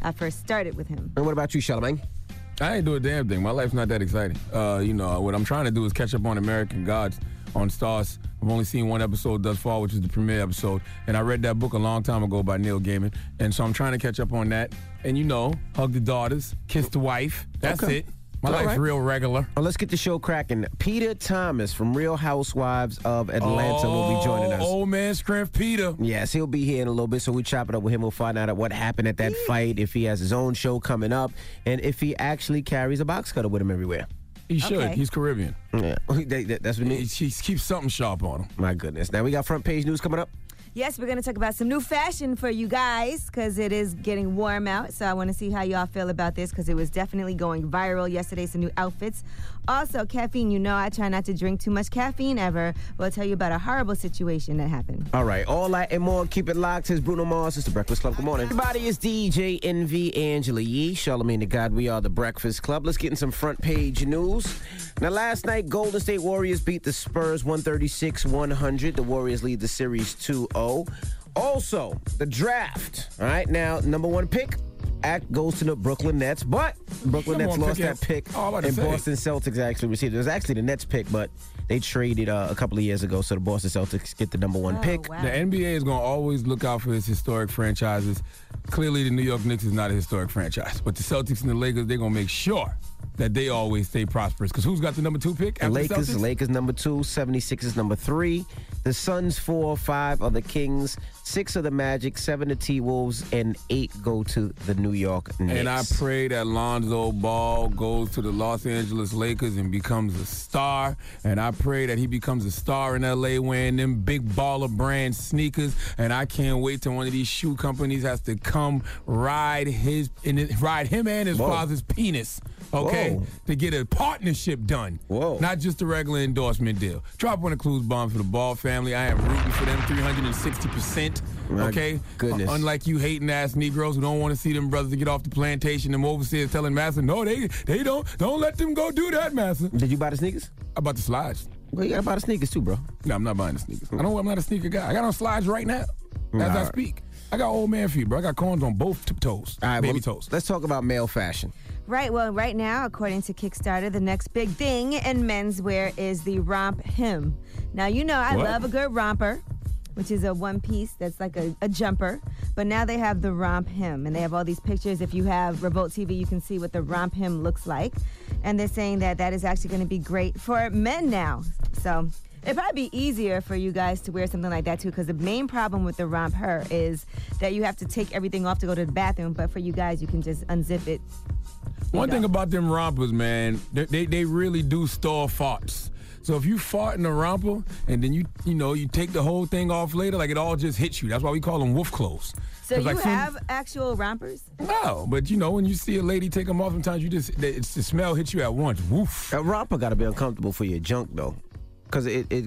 I first started with him. And what about you, Charlamagne? I ain't do a damn thing. My life's not that exciting. What I'm trying to do is catch up on American Gods on Starz. I've only seen one episode thus far, which is the premiere episode. And I read that book a long time ago by Neil Gaiman. And so I'm trying to catch up on that. And, hug the daughters, kiss the wife. That's it. My life's real regular. Well, let's get the show cracking. Peter Thomas from Real Housewives of Atlanta will be joining us. Old man strength Peter. Yes, he'll be here in a little bit, so we chop it up with him. We'll find out what happened at that fight, if he has his own show coming up, and if he actually carries a box cutter with him everywhere. He should. Okay. He's Caribbean. Yeah, that's what he keeps something sharp on him. My goodness. Now we got front page news coming up. Yes, we're going to talk about some new fashion for you guys because it is getting warm out. So I want to see how y'all feel about this because it was definitely going viral yesterday, some new outfits. Also, caffeine. I try not to drink too much caffeine ever. We'll tell you about a horrible situation that happened. All right. All that and more. Keep it locked. Here's Bruno Mars. It's The Breakfast Club. Good morning. Everybody, it's DJ Envy, Angela Yee, Charlamagne the God. We are The Breakfast Club. Let's get in some front page news. Now, last night, Golden State Warriors beat the Spurs 136-100. The Warriors lead the series 2-0. Also, the draft. All right, now, number one pick goes to the Brooklyn Nets, but Brooklyn Nets lost that pick, and Boston Celtics actually received it. It was actually the Nets pick, but they traded a couple of years ago, so the Boston Celtics get the number one pick. Wow. The NBA is going to always look out for its historic franchises. Clearly, the New York Knicks is not a historic franchise, but the Celtics and the Lakers, they're going to make sure that they always stay prosperous. Because who's got the number 2 pick? The Lakers number 2, 76ers number 3. The Suns 4, 5 are the Kings, 6 are the Magic, 7 the T-Wolves, and 8 go to the New York Knicks. And I pray that Lonzo Ball goes to the Los Angeles Lakers and becomes a star. And I pray that he becomes a star in L.A. wearing them big baller brand sneakers. And I can't wait till one of these shoe companies has to come ride him and his father's penis. Okay, to get a partnership done. Not just a regular endorsement deal. Drop one of Clues bombs for the Ball family. I am rooting for them 360%. Okay? Goodness. Unlike you hating ass Negroes who don't want to see them brothers to get off the plantation, them overseers telling Massa, no, they don't let them go do that, Massa. Did you buy the sneakers? I bought the slides. Well, you gotta buy the sneakers too, bro. No, I'm not buying the sneakers. I'm not a sneaker guy. I got on slides right now as I speak. I got old man feet, bro. I got corns on both toes, baby toes. Let's talk about male fashion. Right. Well, right now, according to Kickstarter, the next big thing in menswear is the romp hem. Now, I love a good romper, which is a one piece that's like a jumper. But now they have the romp hem, and they have all these pictures. If you have Revolt TV, you can see what the romp hem looks like. And they're saying that is actually going to be great for men now. So it'd probably be easier for you guys to wear something like that, too, because the main problem with the romp her is that you have to take everything off to go to the bathroom. But for you guys, you can just unzip it. One thing about them rompers, man, they really do store farts. So if you fart in a romper and then you take the whole thing off later, like it all just hits you. That's why we call them wolf clothes. So you have actual rompers? No, but when you see a lady take them off, sometimes the smell hits you at once. Woof. A romper got to be uncomfortable for your junk though, because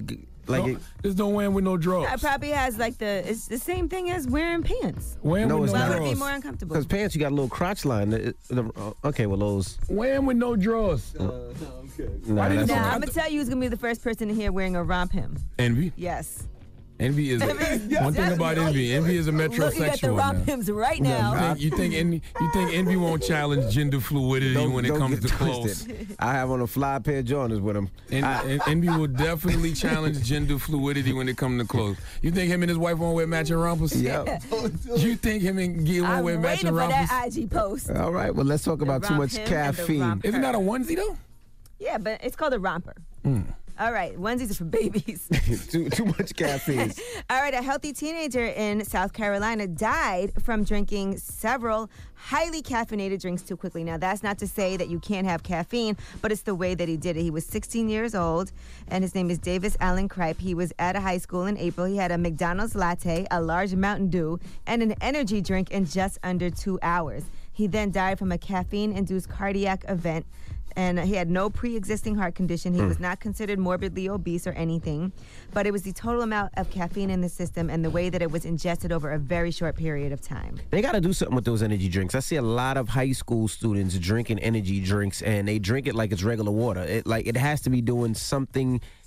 just don't wear them with no drawers. It probably has it's the same thing as wearing pants. Wear them with no drawers. Why would it be more uncomfortable? Because pants, you got a little crotch line. Okay, well those. Wear them with no drawers. I'm going to tell you who's going to be the first person in here wearing a romp hem. Envy? Yes. Envy is one thing about Envy. Envy is a metrosexual. Looking at the romp hems right now. You think Envy won't challenge gender fluidity when it comes to clothes? I have on a fly pair of Jordans with him. Envy will definitely challenge gender fluidity when it comes to clothes. You think him and his wife won't wear matching rompers? Yeah. You think him and Gil won't wear matching rompers? I'm waiting for that IG post. All right. Well, let's talk about too much caffeine. Isn't that a onesie though? Yeah, but it's called a romper. All right, onesies are for babies. too much caffeine. All right, a healthy teenager in South Carolina died from drinking several highly caffeinated drinks too quickly. Now, that's not to say that you can't have caffeine, but it's the way that he did it. He was 16 years old, and his name is Davis Allen Kripe. He was at a high school in April. He had a McDonald's latte, a large Mountain Dew, and an energy drink in just under 2 hours. He then died from a caffeine-induced cardiac event. And he had no pre-existing heart condition. He was not considered morbidly obese or anything. But it was the total amount of caffeine in the system and the way that it was ingested over a very short period of time. They got to do something with those energy drinks. I see a lot of high school students drinking energy drinks, and they drink it like it's regular water. It has to be doing something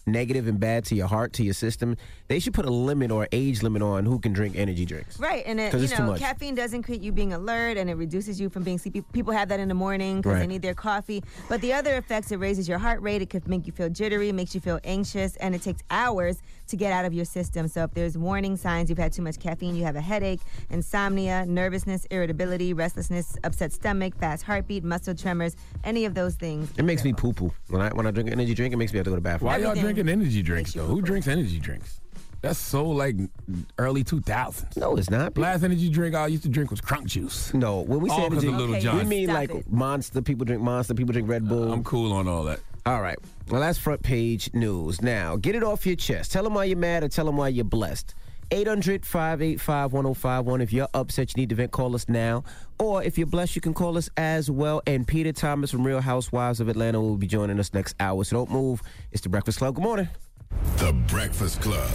negative and bad to your heart, to your system, they should put a limit or age limit on who can drink energy drinks. Right, and it's too much. caffeine doesn't create you being alert, and it reduces you from being sleepy. People have that in the morning because they need their coffee. But the other effects, it raises your heart rate, it could make you feel jittery, makes you feel anxious, and it takes hours to get out of your system. So if there's warning signs you've had too much caffeine, you have a headache, insomnia, nervousness, irritability, restlessness, upset stomach, fast heartbeat, muscle tremors, any of those things. It makes me poo-poo. When I drink an energy drink, it makes me have to go to the bathroom. Why y'all drinking energy drinks, though? Who drinks energy drinks? That's so, like, early 2000s. No, it's not. Last energy drink I used to drink was Crunk Juice. No, when we say energy, we mean Stop like it. Monster. People drink Monster. People drink Red Bull. I'm cool on all that. All right. Well, that's front page news. Now, get it off your chest. Tell them why you're mad or tell them why you're blessed. 800-585-1051. If you're upset, you need to vent, call us now. Or if you're blessed, you can call us as well. And Peter Thomas from Real Housewives of Atlanta will be joining us next hour. So don't move. It's The Breakfast Club. Good morning. The Breakfast Club.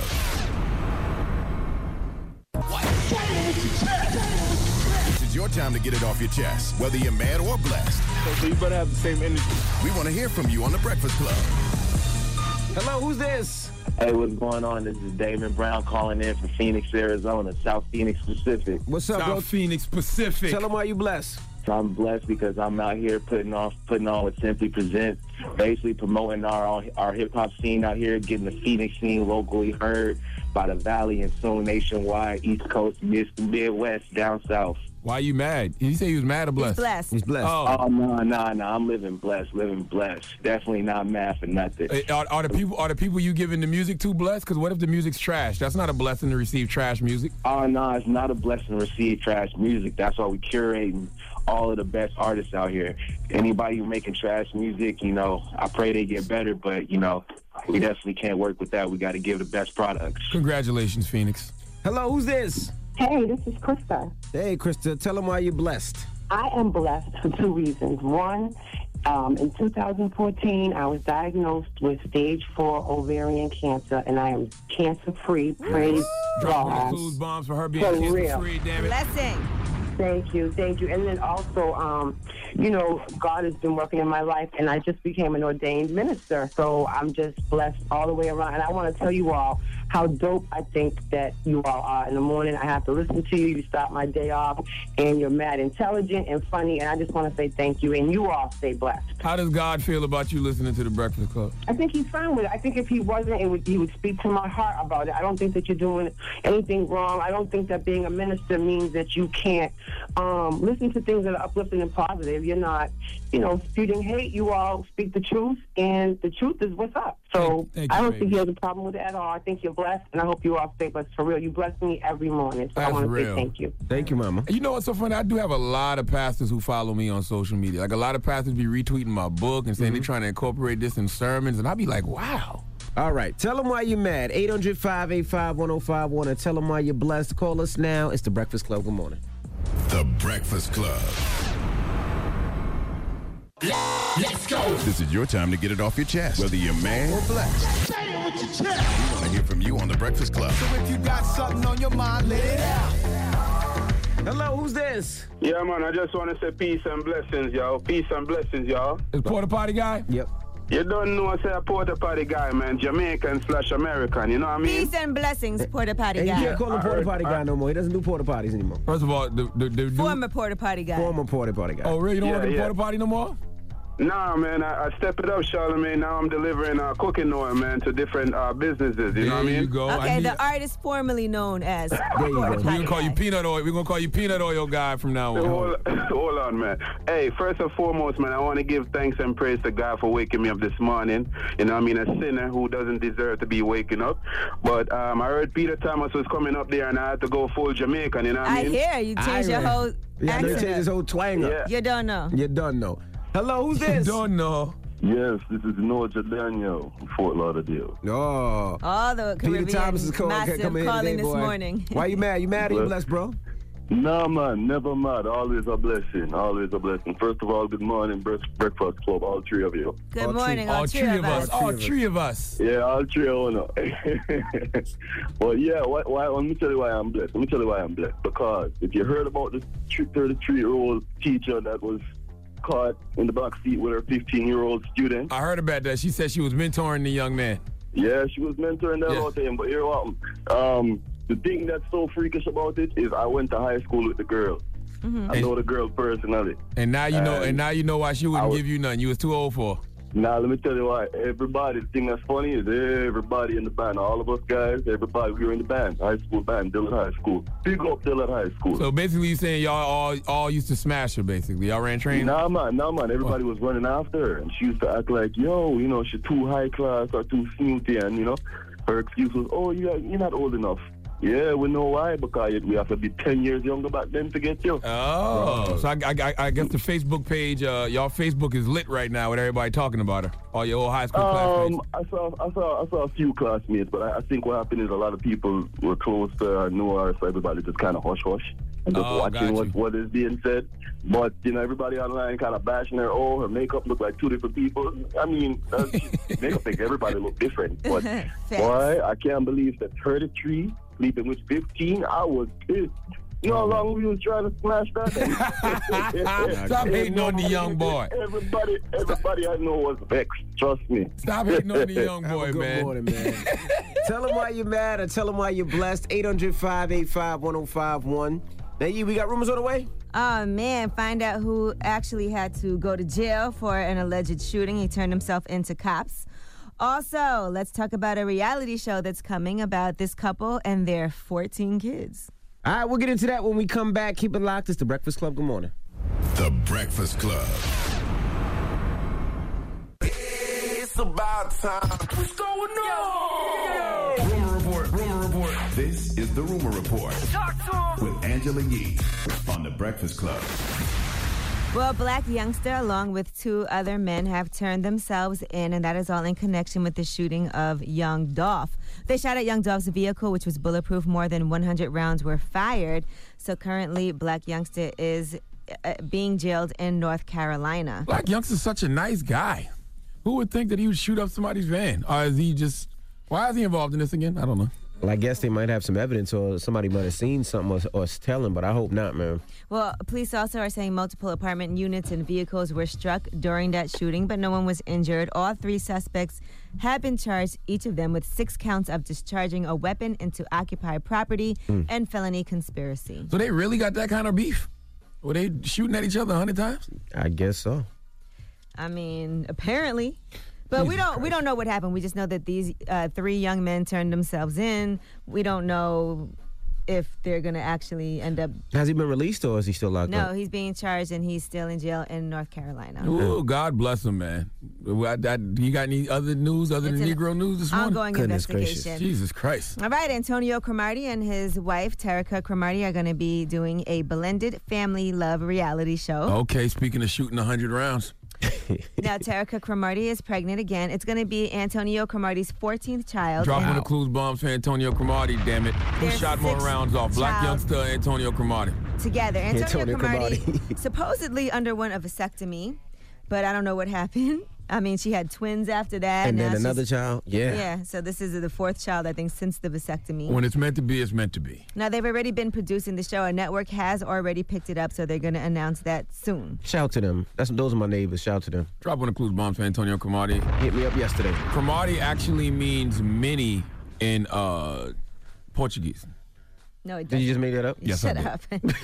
This is your time to get it off your chest, whether you're mad or blessed. So you better have the same energy. We want to hear from you on The Breakfast Club. Hello, who's this? Hey, what's going on? This is Damon Brown calling in from Phoenix, Arizona, South Phoenix Pacific. What's up, bro? South Phoenix Pacific. Tell them why you blessed. So I'm blessed because I'm out here putting on what Simply presents, basically promoting our hip-hop scene out here, getting the Phoenix scene locally heard by the Valley and soon nationwide, East Coast, Midwest, down South. Why you mad? Did you say you was mad or blessed? He's blessed. Oh, no. I'm living blessed. Definitely not mad for nothing. Are the people you giving the music to blessed? Because what if the music's trash? That's not a blessing to receive trash music. Oh, no, it's not a blessing to receive trash music. That's why we curating all of the best artists out here. Anybody who making trash music, I pray they get better, but, we definitely can't work with that. We got to give the best products. Congratulations, Phoenix. Hello, who's this? Hey, this is Krista. Hey, Krista. Tell them why you're blessed. I am blessed for two reasons. One, in 2014, I was diagnosed with stage 4 ovarian cancer, and I am cancer-free. Praise God. Clues bombs for her being For cancer-free, damn it. Blessing. Thank you. And then also, God has been working in my life, and I just became an ordained minister. So I'm just blessed all the way around. And I want to tell you all how dope I think that you all are. In the morning, I have to listen to you. You start my day off, and you're mad intelligent and funny. And I just want to say thank you, and you all stay blessed. How does God feel about you listening to The Breakfast Club? I think he's fine with it. I think if he wasn't, he would speak to my heart about it. I don't think that you're doing anything wrong. I don't think that being a minister means that you can't listen to things that are uplifting and positive. You're not, spewing hate. You all speak the truth, and the truth is what's up. So I don't think he has a problem with it at all. I think you're blessed, and I hope you all stay blessed. For real, you bless me every morning. So I want to say thank you. Thank you, Mama. You know what's so funny? I do have a lot of pastors who follow me on social media. Like, a lot of pastors be retweeting my book and saying they're trying to incorporate this in sermons, and I be like, wow. All right. Tell them why you're mad. 800-585-1051, and tell them why you're blessed. Call us now. It's The Breakfast Club. Good morning. The Breakfast Club. Let's go. This is your time to get it off your chest, whether you're mad or blessed. Say it with your chest. We want to hear from you on The Breakfast Club. So if you got something on your mind, let it out. Hello, who's this? Yeah, man, I just want to say peace and blessings, y'all. Peace and blessings, y'all. Is Porta Potty guy? Yep. You don't know, I say a Porta Potty guy, man. Jamaican/American, you know what I mean? Peace and blessings, Porta Potty And guy. you can't call him Porta Potty guy no more. He doesn't do Porta Potties anymore. First of all, the Former Porta Potty guy. Former Porta Potty guy. Oh, really? You don't want to do Porta Potty no more? Nah, man, I step it up, Charlamagne. Now I'm delivering cooking oil, man, to different businesses. You know what I mean? There you go. Okay, the artist formerly known as There you go. Porta We're Potty gonna call you guy. peanut oil. We're gonna call you peanut oil guy from now on. Hold on, man. Hey, first and foremost, man, I want to give thanks and praise to God for waking me up this morning. You know what I mean? A sinner who doesn't deserve to be waking up. But I heard Peter Thomas was coming up there, and I had to go full Jamaican. You know what I I mean? hear you changed your whole Yeah, they accent. changed his whole twang up. Yeah. You don't know. You don't know. Hello, who's this? Don't know. Yes, this is Noah Daniel from Fort Lauderdale. Oh. All the Caribbean Peter Thomas is massive coming calling today, this boy. morning. Why you mad? You mad or you blessed, bro? No, man, never mad. Always a blessing. Always a blessing. First of all, good morning, Breakfast Club, all three of you. Good morning, all three of us. All three of us. Yeah, all three of us. Well, yeah, why? Let me tell you why I'm blessed. Because if you heard about this 33-year-old teacher that was caught in the back seat with her 15-year-old student. I heard about that. She said she was mentoring the young man. Yeah, she was mentoring that whole thing. But here what? The thing that's so freakish about it is I went to high school with the girl. Mm-hmm. I know the girl personally. And now you know. And now you know why she wouldn't give you nothing. You was too old for her. Now, let me tell you why. Everybody, the thing that's funny is everybody in the band, all of us guys, everybody, we were in the band, high school band, Dillard High School. Big up Dillard High School. So basically you saying y'all all used to smash her, basically. Y'all ran trains? Nah, man. Everybody was running after her. And she used to act like, yo, you know, she's too high class or too snooty. And, you know, her excuse was, oh, you're not old enough. Yeah, we know why, because we have to be 10 years younger back then to get you. Oh, so I guess the Facebook page, y'all Facebook is lit right now with everybody talking about her. All your old high school classmates. I saw a few classmates, but I think what happened is a lot of people were close to her, knew her, so everybody just kind of hush and just watching what is being said. But, you know, everybody online kind of bashing her. Oh, her makeup looked like two different people. I mean, makeup makes everybody look different. But, boy, I can't believe that 33 sleeping with 15, I was pissed. You know how long we was trying to smash that? Stop hating on the young boy. Everybody I know was vexed. Trust me. Stop hating on the young boy, Good man. morning, man. Tell them why you're mad or tell them why you're blessed. 800-585-1051. Now, we got rumors on the way? Oh, man. Find out who actually had to go to jail for an alleged shooting. He turned himself into cops. Also, let's talk about a reality show that's coming about this couple and their 14 kids. All right, we'll get into that when we come back. Keep it locked. It's The Breakfast Club. Good morning. The Breakfast Club. It's about time. What's going on? Rumor report. This is the Rumor Report. Talk to him. With Angela Yee on The Breakfast Club. Well, Black Youngster, along with two other men, have turned themselves in, and that is all in connection with the shooting of Young Dolph. They shot at Young Dolph's vehicle, which was bulletproof. More than 100 rounds were fired. So currently, Black Youngster is being jailed in North Carolina. Black Youngster's such a nice guy. Who would think that he would shoot up somebody's van? Or is he just... Why is he involved in this again? I don't know. Well, I guess they might have some evidence or somebody might have seen something or tell him, but I hope not, man. Well, police also are saying multiple apartment units and vehicles were struck during that shooting, but no one was injured. All three suspects have been charged, each of them with 6 counts of discharging a weapon into occupied property and felony conspiracy. So they really got that kind of beef? Were they shooting at each other 100 times? I guess so. I mean, apparently. But we don't know what happened. We just know that these 3 young men turned themselves in. We don't know if they're going to actually end up... Has he been released or is he still locked up? No, he's being charged and he's still in jail in North Carolina. Ooh, God bless him, man. You got any other news other than Negro news this morning? Ongoing investigation. Gracious. Jesus Christ. All right, Antonio Cromartie and his wife, Terica Cromartie, are going to be doing a blended family love reality show. Okay, speaking of shooting 100 rounds. Now, Terica Cromartie is pregnant again. It's going to be Antonio Cromartie's 14th child. Dropping the clues bombs for Antonio Cromartie, damn it. Who shot more rounds off? Black Youngster or Antonio Cromartie? Together. Antonio Cromartie supposedly underwent a vasectomy, but I don't know what happened. I mean, she had twins after that. And then another child? Yeah. Yeah, so this is the 4th child, I think, since the vasectomy. When it's meant to be, it's meant to be. Now, they've already been producing the show. A network has already picked it up, so they're going to announce that soon. Shout to them. Those are my neighbors. Shout to them. Drop one of the clues bombs for Antonio Cromartie. Hit me up yesterday. Cromartie actually means many in Portuguese. No, it doesn't. Did you just make that up? Yes, Shut I did. up.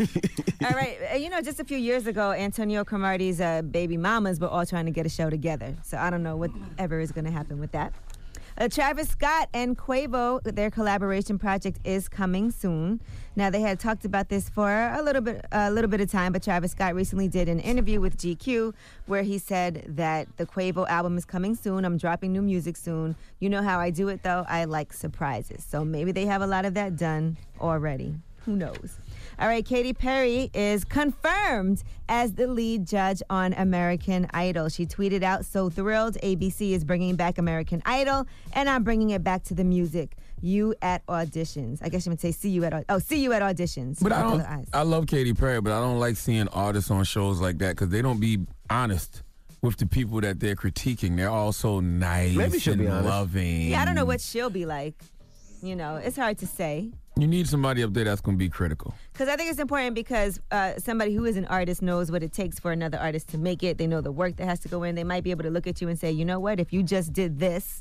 All right. You know, just a few years ago, Antonio Cromartie's baby mamas were all trying to get a show together. So I don't know whatever is going to happen with that. Travis Scott and Quavo, their collaboration project is coming soon. Now, they had talked about this for a little bit of time, but Travis Scott recently did an interview with GQ where he said that the Quavo album is coming soon. I'm dropping new music soon. You know how I do it, though. I like surprises. So maybe they have a lot of that done already. Who knows? All right, Katy Perry is confirmed as the lead judge on American Idol. She tweeted out, "So thrilled, ABC is bringing back American Idol, and I'm bringing it back to the music. You at auditions." I guess you would say see you at auditions. But I love Katy Perry, but I don't like seeing artists on shows like that because they don't be honest with the people that they're critiquing. They're all so nice and loving. Yeah, I don't know what she'll be like. You know, it's hard to say. You need somebody up there that's going to be critical. Because I think it's important because somebody who is an artist knows what it takes for another artist to make it. They know the work that has to go in. They might be able to look at you and say, you know what, if you just did this,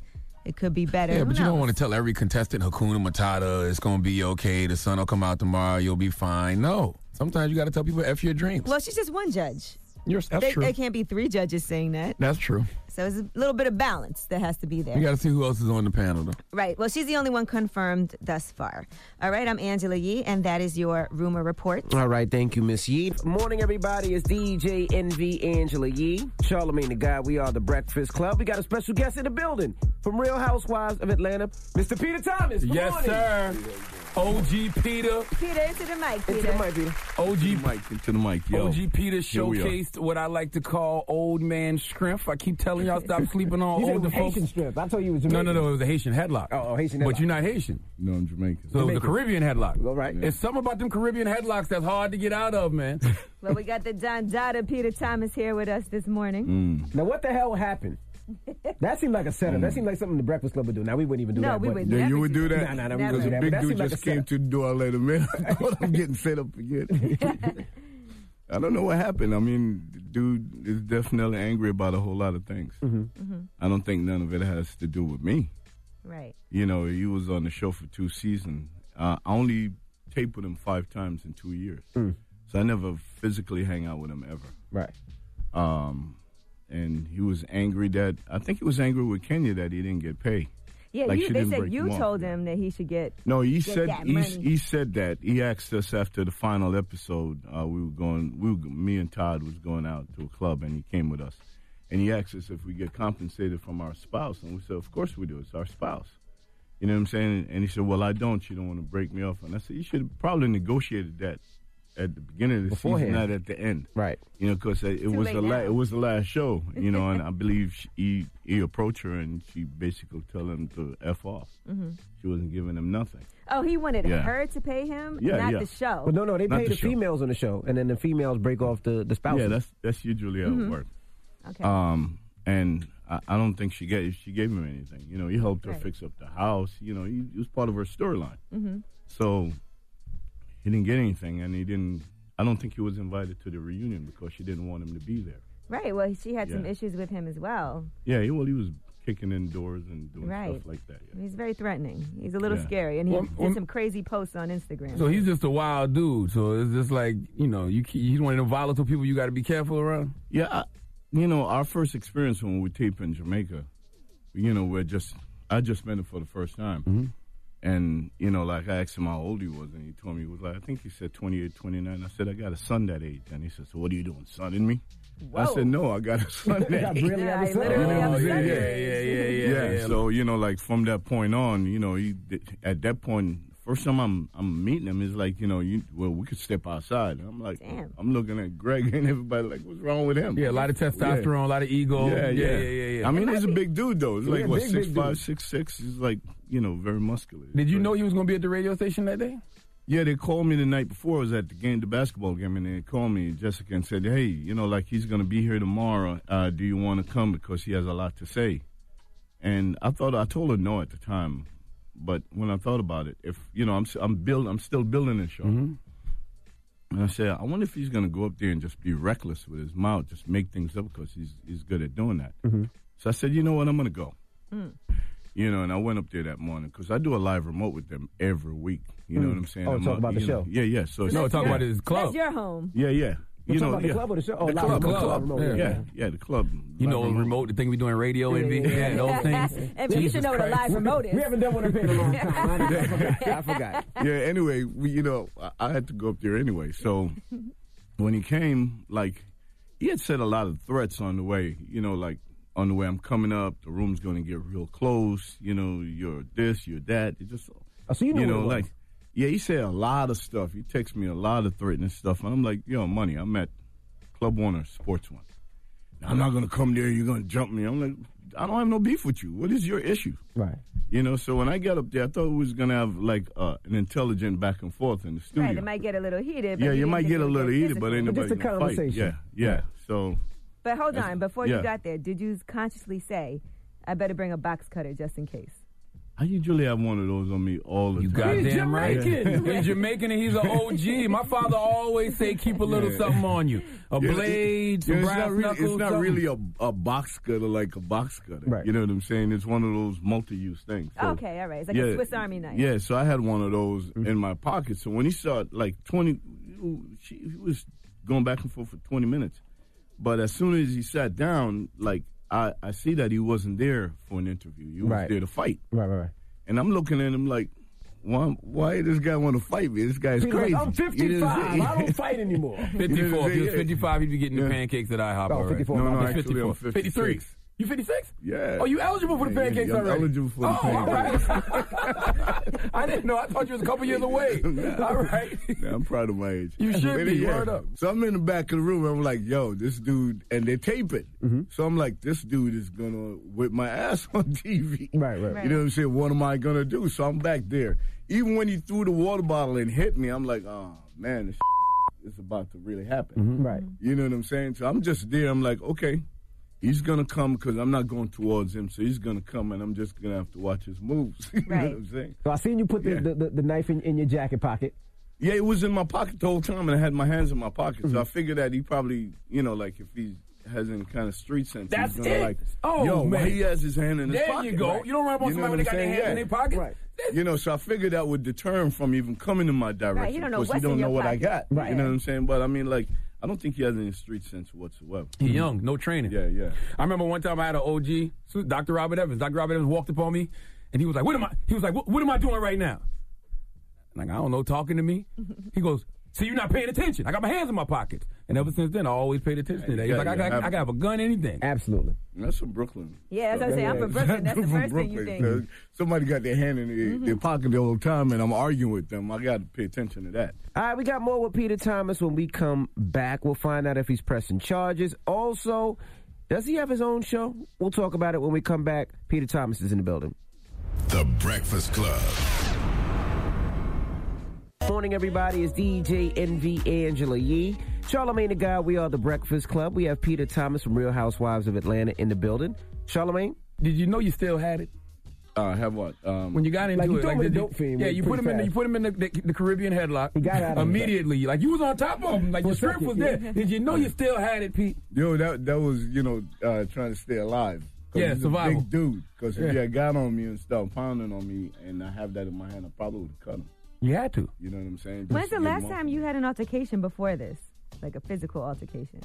It could be better. Yeah, Who but you knows? don't want to tell every contestant Hakuna Matata, it's going to be okay, the sun will come out tomorrow, you'll be fine. No. Sometimes you got to tell people F your dreams. Well, she's just one judge. That's true. There can't be 3 judges saying that. That's true. So it's a little bit of balance that has to be there. You got to see who else is on the panel, though. Right. Well, she's the only one confirmed thus far. All right, I'm Angela Yee, and that is your rumor report. All right, thank you, Miss Yee. Morning, everybody. It's DJ Envy Angela Yee. Charlamagne the Guy. We are the Breakfast Club. We got a special guest in the building from Real Housewives of Atlanta, Mr. Peter Thomas. Good Yes, morning. sir. OG Peter. Peter, into the mic, Peter. Into the mic, Peter. Into the mic, yo. OG Peter Here we are. showcased what I like to call old man strength. I keep telling y'all stop sleeping on You said it older was folks. Haitian strip. I told you it was Jamaican. No, it was a Haitian headlock. Oh, Haitian But headlock. you're not Haitian. No, I'm Jamaican. So it was a Caribbean headlock. All right. It's something about them Caribbean headlocks that's hard to get out of, man. Well, we got the Don Dada Peter Thomas here with us this morning. Now, what the hell happened? That seemed like a setup. That seemed like something the Breakfast Club would do. Now, we wouldn't even do No, that. we but- would never you would do that? Nah, we Never. wouldn't do that. Big But that dude seemed like just a came setup. to the door later, man. I thought I'm getting set up again. I don't know what happened. I mean, the dude is definitely angry about a whole lot of things. I don't think none of it has to do with me. Right. You know, he was on the show for 2 seasons. I only taped with him 5 times in 2 years. So I never physically hang out with him ever. Right. And he was angry I think he was angry with Kenya that he didn't get paid. Yeah, Like, they she didn't said break you him off. told him that he should get. No, he get said that money. he said that. He asked us after the final episode. Me and Todd was going out to a club, and he came with us. And he asked us if we get compensated from our spouse, and we said, of course we do. It's our spouse. You know what I'm saying? And he said, well, I don't. You don't want to break me off. And I said, you should have probably negotiated that at the beginning of the Beforehand. season, not at the end. Right. You know, because it was late it was the last show. You know, and I believe he approached her and she basically told him to F off. She wasn't giving him nothing. Oh, he wanted Yeah. her to pay him, Yeah, not yeah. the show. But no, they Not pay the the show. females on the show, and then the females break off the spouses. Yeah, that's usually how it works. Okay. And I don't think she gave him anything. You know, he helped her Right. fix up the house. You know, he was part of her storyline. Mm-hmm. So he didn't get anything, and he didn't. I don't think he was invited to the reunion because she didn't want him to be there. Right. Well, she had some Yeah. issues with him as well. Yeah, he was kicking in doors and doing Right. stuff like that. Yeah. He's very threatening. He's a little Yeah. scary, and he Well, did some crazy posts on Instagram. So he's just a wild dude. So it's just like, he's one of them volatile people you got to be careful around. Yeah, our first experience when we taped in Jamaica, I just met him for the first time. And, like I asked him how old he was, and he told me he was like, I think he said 28, 29. I said, I got a son that age. And he said, so what are you doing, sonning me? I said, no, I got a son that age. Really have a son? literally have a son. Yeah. So, from that point on, at that point, first time I'm meeting him is like, we could step outside. And I'm like, Damn. I'm looking at Greg and everybody like, what's wrong with him? Yeah, a lot of testosterone, a lot of ego. Yeah. I mean, he's a big dude, though. He's like, Yeah, what, big 6'5", dude. 6'6". He's like, very muscular. Did you know he was going to be at the radio station that day? Yeah, they called me the night before. I was at the basketball game, and they called me, Jessica, and said, hey, he's going to be here tomorrow. Do you want to come? Because he has a lot to say. And I told her no at the time. But when I thought about it, if, I'm still building this show. Mm-hmm. And I said, I wonder if he's going to go up there and just be reckless with his mouth, just make things up because he's good at doing that. So I said, you know what, I'm going to go. And I went up there that morning because I do a live remote with them every week. You know what I'm saying? Oh, talk about the show. Yeah. So Talk about his club. That's your home. Yeah. You talking about the club or the show? Oh, the live club. remote. Yeah, the club. Remote, the thing we do in radio, Envy, those things. And you should know what a live remote is. We haven't done one of them in a long time. I forgot. Yeah, anyway, I had to go up there anyway. So when he came, he had said a lot of threats on the way, on the way I'm coming up, the room's going to get real close, you're this, you're that. It just, so you know what it was. Yeah, he said a lot of stuff. He texted me a lot of threatening stuff. And I'm like, Money, I'm at Club Warner Sports One. Now, I'm not going to come there. You're going to jump me. I'm like, I don't have no beef with you. What is your issue? Right. So when I got up there, I thought we was going to have, an intelligent back and forth in the studio. Right, it might get a little heated. But Yeah, you didn't might think get it a would little heated, physical. but ain't nobody Just a going to fight. conversation. Yeah. So. But hold on, before you yeah. got there, did you consciously say, I better bring a box cutter just in case? I usually have one of those on me all the time. He's Jamaican. He's Jamaican and he's an OG. My father always say keep a little something on you. A blade, some brass knuckles. It's not really a box cutter like a box cutter. Right. You know what I'm saying? It's one of those multi-use things. So, Okay, all right. It's like a Swiss Army knife. Yeah, so I had one of those in my pocket. So when he saw like 20, he was going back and forth for 20 minutes. But as soon as he sat down, like, I see that he wasn't there for an interview. He was there to fight. Right. And I'm looking at him like, why this guy want to fight me? This guy's crazy. Like, I'm 55. I don't fight anymore. 54. If he was 55, he'd be getting the pancakes at IHOP. Oh, 54. No, He's actually, 54. I'm 53. You 56? Yeah. Oh, you eligible for the pancakes I'm already? eligible for the All pancakes. right. I didn't know. I thought you was a couple years away. All right. Yeah, I'm proud of my age. You should be. Word up. So I'm in the back of the room. I'm like, yo, this dude, and they tape it. So I'm like, this dude is going to whip my ass on TV. Right. You know what I'm saying? What am I going to do? So I'm back there. Even when he threw the water bottle and hit me, I'm like, oh, man, this is about to really happen. Right. You know what I'm saying? So I'm just there. I'm like, okay. He's going to come because I'm not going towards him, so he's going to come, and I'm just going to have to watch his moves. You know what I'm saying? So I seen you put the knife in your jacket pocket. Yeah, it was in my pocket the whole time, and I had my hands in my pocket. So I figured that he probably, like if he has any kind of street sense, That's he's gonna it. Man. why he has his hand in his pocket. There you go. Right. You don't run up on somebody when they got their hands in their pocket? Right. So I figured that would deter him from even coming in my direction. Right, he don't know because what's he don't in know your what I pocket. got. Right. You know what I'm saying? But I mean, like, I don't think he has any street sense whatsoever. He's young, no training. Yeah. I remember one time I had an OG, Dr. Robert Evans. Dr. Robert Evans walked up on me, and he was like, what am I doing right now? I'm like, I don't know, talking to me? He goes, so you're not paying attention. I got my hands in my pockets. And ever since then, I always paid attention to that. He's like, I can have a gun, anything. Absolutely. That's from Brooklyn. Yeah, that's what I'm saying. I'm from Brooklyn. That's the first thing you think. Somebody got their hand in their pocket the whole time, and I'm arguing with them. I got to pay attention to that. All right, we got more with Peter Thomas when we come back. We'll find out if he's pressing charges. Also, does he have his own show? We'll talk about it when we come back. Peter Thomas is in the building. The Breakfast Club. Morning, everybody. It's DJ Envy Angela Yee. Charlamagne the Guy. We are the Breakfast Club. We have Peter Thomas from Real Housewives of Atlanta in the building. Charlamagne? Did you know you still had it? Have what? When you got into you it, threw him in the dope fiend. Yeah, you put him in the Caribbean headlock. He got out of immediately. Like you was on top of him. Like your strength was there. Did you know you still had it, Pete? Yo, that was trying to stay alive. Yeah, he's survival. A big dude. Because if he had got on me and started pounding on me, and I have that in my hand, I probably would have cut him. You had to. You know what I'm saying? When's the last time you had an altercation before this? Like a physical altercation?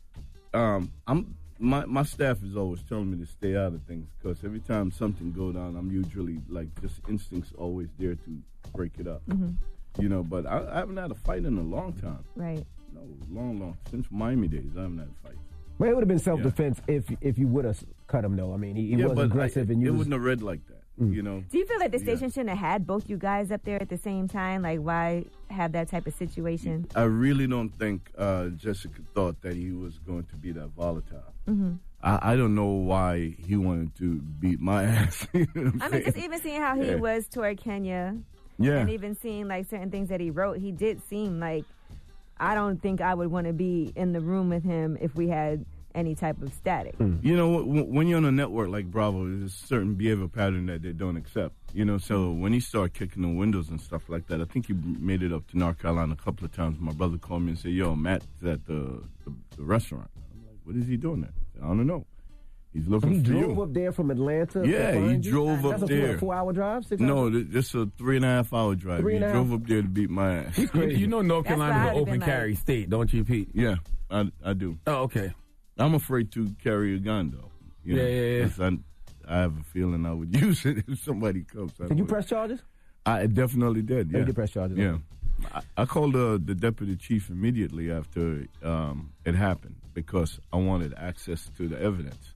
My staff is always telling me to stay out of things because every time something go down, I'm usually like just instincts always there to break it up. But I haven't had a fight in a long time. Right. No, long since Miami days, I haven't had a fight. Well, it would have been self-defense if you would have cut him, though. I mean, he was aggressive and it wouldn't have read like that. Do you feel like the station shouldn't have had both you guys up there at the same time? Like, why have that type of situation? I really don't think Jessica thought that he was going to be that volatile. I don't know why he wanted to beat my ass. You know what I mean, just even seeing how he was toward Kenya, and even seeing like certain things that he wrote, he did seem like I don't think I would want to be in the room with him if we had any type of static. You know, when you're on a network like Bravo, there's a certain behavior pattern that they don't accept. So when he started kicking the windows and stuff like that, I think he made it up to North Carolina a couple of times. My brother called me and said, yo, Matt's at the restaurant. I'm like, what is he doing there? I said, I don't know. He's looking for you. He drove up there from Atlanta? Yeah, he drove up there. That's a 4-hour drive? 6 hours? No, just a 3.5-hour drive. He drove up there to beat my ass. You know North Carolina is an open carry state, don't you, Pete? Yeah, I do. Oh, okay. I'm afraid to carry a gun, though. Yeah. I have a feeling I would use it if somebody comes. Did you press charges? I definitely did, yeah. You did press charges? Yeah. I called the deputy chief immediately after it happened because I wanted access to the evidence.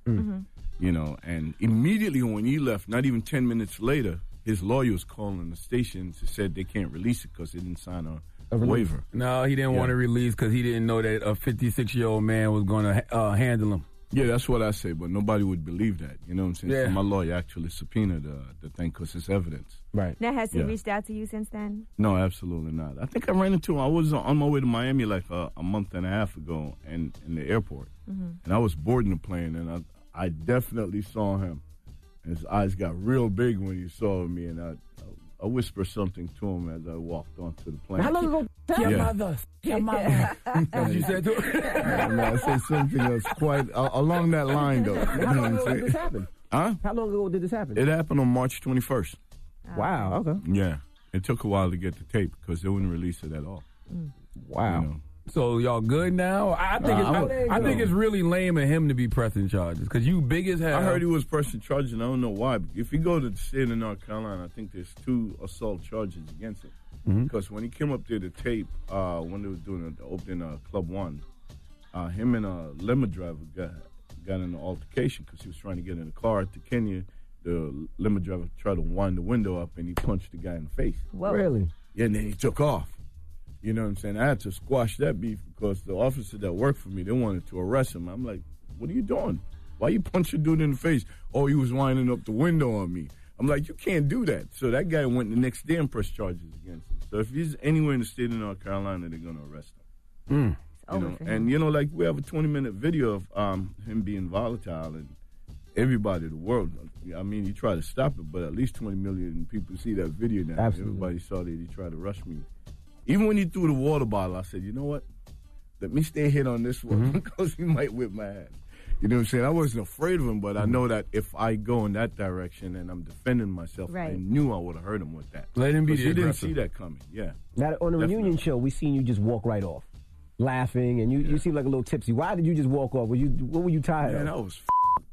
And immediately when he left, not even 10 minutes later, his lawyer was calling the station and said they can't release it because they didn't sign a waiver. No, he didn't want to release because he didn't know that a 56-year-old man was going to handle him. Yeah, that's what I say, but nobody would believe that. You know what I'm saying? Yeah. So my lawyer actually subpoenaed the thing because it's evidence. Right. Now, has he reached out to you since then? No, absolutely not. I think I ran into him. I was on my way to Miami like a month and a half ago in the airport. And I was boarding the plane, and I definitely saw him And his eyes got real big when he saw me, and I whispered something to him as I walked onto the plane. How long ago? Your mother. That's what you said to her? I said something that's quite along that line, though. How long ago did this happen? Huh? How long ago did this happen? It happened on March 21st. Wow, okay. Yeah. It took a while to get the tape because they wouldn't release it at all. Wow. You know? So y'all good now? I think it's really lame of him to be pressing charges because you big as hell. I heard he was pressing charges, and I don't know why. If you go to the state of North Carolina, I think there's 2 assault charges against him. Because when he came up there to tape, when they were doing the opening Club 1, him and a limo driver got in an altercation because he was trying to get in a car to Kenya. The limo driver tried to wind the window up, and he punched the guy in the face. Whoa. Really? Yeah, and then he took off. You know what I'm saying? I had to squash that beef because the officer that worked for me, they wanted to arrest him. I'm like, what are you doing? Why you punch a dude in the face? Oh, he was winding up the window on me. I'm like, you can't do that. So that guy went the next day and pressed charges against him. So if he's anywhere in the state of North Carolina, they're going to arrest him. It's over for him. And, like, we have a 20-minute video of him being volatile, and everybody in the world, I mean, he tried to stop it, but at least 20 million people see that video now. Absolutely. Everybody saw that he tried to rush me. Even when he threw the water bottle, I said, you know what? Let me stay hit on this one because he might whip my ass. You know what I'm saying? I wasn't afraid of him, but I know that if I go in that direction and I'm defending myself, I knew I would have hurt him with that. Let him be the He didn't aggressor. see that coming. Yeah. Now, on the reunion show, we seen you just walk right off, laughing, and you seem like a little tipsy. Why did you just walk off? What were you tired Man, of? I was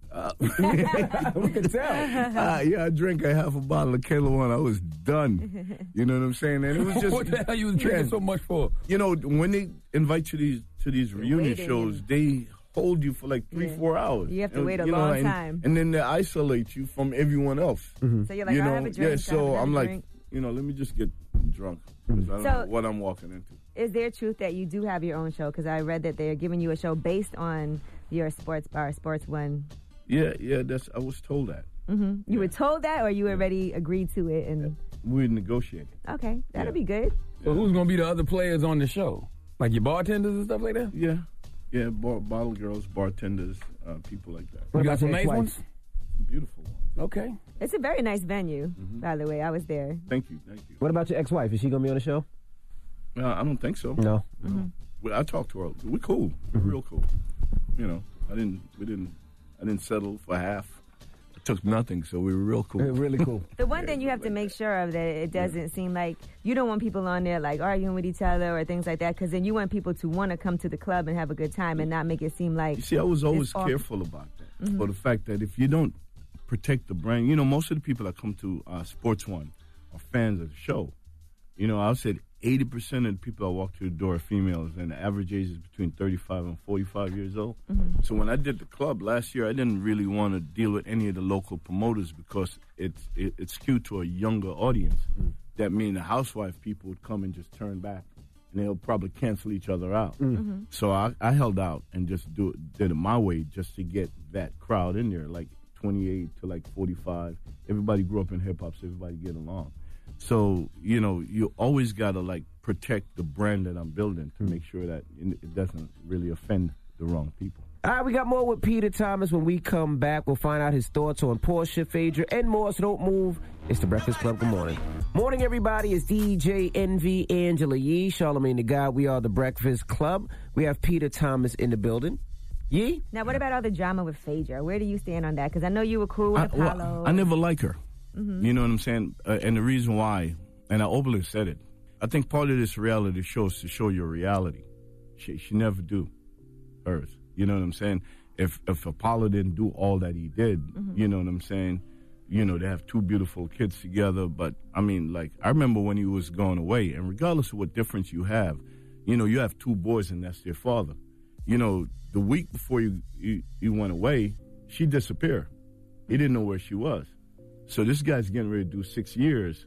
We can tell. yeah, I drank a half a bottle of Kalo One. I was done. You know what I'm saying? And it was just What the hell you was drinking so much for? You know, when they invite you to these reunion shows, they hold you for like 3-4 hours. You have to wait a long time. And then they isolate you from everyone else. So you're like, I'll have a drink. Yeah, I'll so have I'm a like, drink. let me just get drunk. 'Cause I don't know what I'm walking into. Is there truth that you do have your own show? Because I read that they're giving you a show based on your sports bar, Sports One. Yeah, I was told that. You were told that, or you already agreed to it? And We negotiated. okay, that'll be good. So who's gonna be the other players on the show? Like your bartenders and stuff like that? Yeah, bottle girls, bartenders, people like that. You got some nice ones? Beautiful ones. Okay. It's a very nice venue, by the way. I was there. Thank you. What about your ex-wife? Is she gonna be on the show? I don't think so. No. Well, I talked to her. We're cool. We're real cool. I didn't settle for half. It took nothing, so we were real cool. Really cool. The one thing you have to make sure of that it doesn't seem like you don't want people on there like arguing with each other or things like that, because then you want people to want to come to the club and have a good time and not make it seem like. You see, I was always it's awful. careful about that. For the fact that if you don't protect the brand, most of the people that come to Sports One are fans of the show. I said 80% of the people that walk through the door are females, and the average age is between 35 and 45 years old. So when I did the club last year, I didn't really want to deal with any of the local promoters because it's skewed to a younger audience. That means the housewife people would come and just turn back, and they'll probably cancel each other out. So I held out and just did it my way just to get that crowd in there, like 28 to like 45. Everybody grew up in hip-hop, so everybody get along. So, you always got to, protect the brand that I'm building to make sure that it doesn't really offend the wrong people. All right, we got more with Peter Thomas. When we come back, we'll find out his thoughts on Portia, Phaedra, and more, so don't move. It's The Breakfast Club. Good morning. Morning, everybody. It's DJ Envy, Angela Yee, Charlamagne the God. We are The Breakfast Club. We have Peter Thomas in the building. Yee? Now, what about all the drama with Phaedra? Where do you stand on that? Because I know you were cool with Apollo. I never like her. You know what I'm saying? And the reason why, and I openly said it, I think part of this reality show is to show your reality. She never do hers. You know what I'm saying? If Apollo didn't do all that he did, you know what I'm saying? They have 2 beautiful kids together. But, I remember when he was going away, and regardless of what difference you have 2 boys and that's their father. The week before you went away, she disappeared. He didn't know where she was. So this guy's getting ready to do 6 years.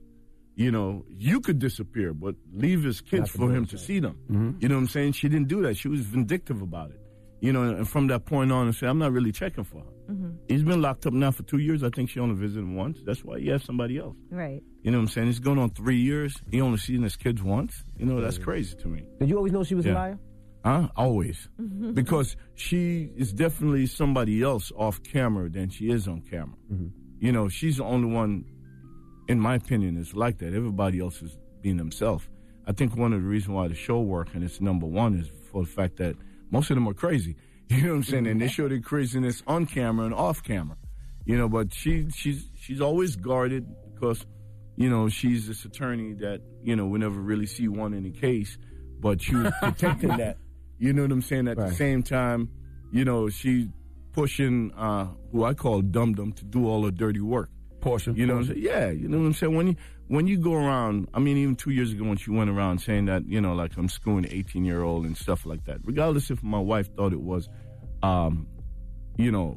You could disappear, but leave his kids for him to see them. You know what I'm saying? She didn't do that. She was vindictive about it. And from that point on, I said, I'm not really checking for her. He's been locked up now for 2 years. I think she only visited him once. That's why he has somebody else. Right. You know what I'm saying? It's going on 3 years. He only seen his kids once. That's crazy to me. Did you always know she was a liar? Always. Because she is definitely somebody else off camera than she is on camera. you know, she's the only one, in my opinion, is like that. Everybody else is being themselves. I think one of the reasons why the show works and it's number one is for the fact that most of them are crazy. You know what I'm saying? And they show their craziness on camera and off camera. You know, but she's always guarded because, you know, she's this attorney that, you know, we never really see one in a case, but she was protecting that. You know what I'm saying? At the same time, you know, she's pushing who I call Dum Dum to do all the dirty work. Portia. You know what I'm saying? Yeah, you know what I'm saying? When you go around, I mean, even 2 years ago when she went around saying that, you know, like I'm screwing an 18-year-old and stuff like that, regardless if my wife thought it was, you know,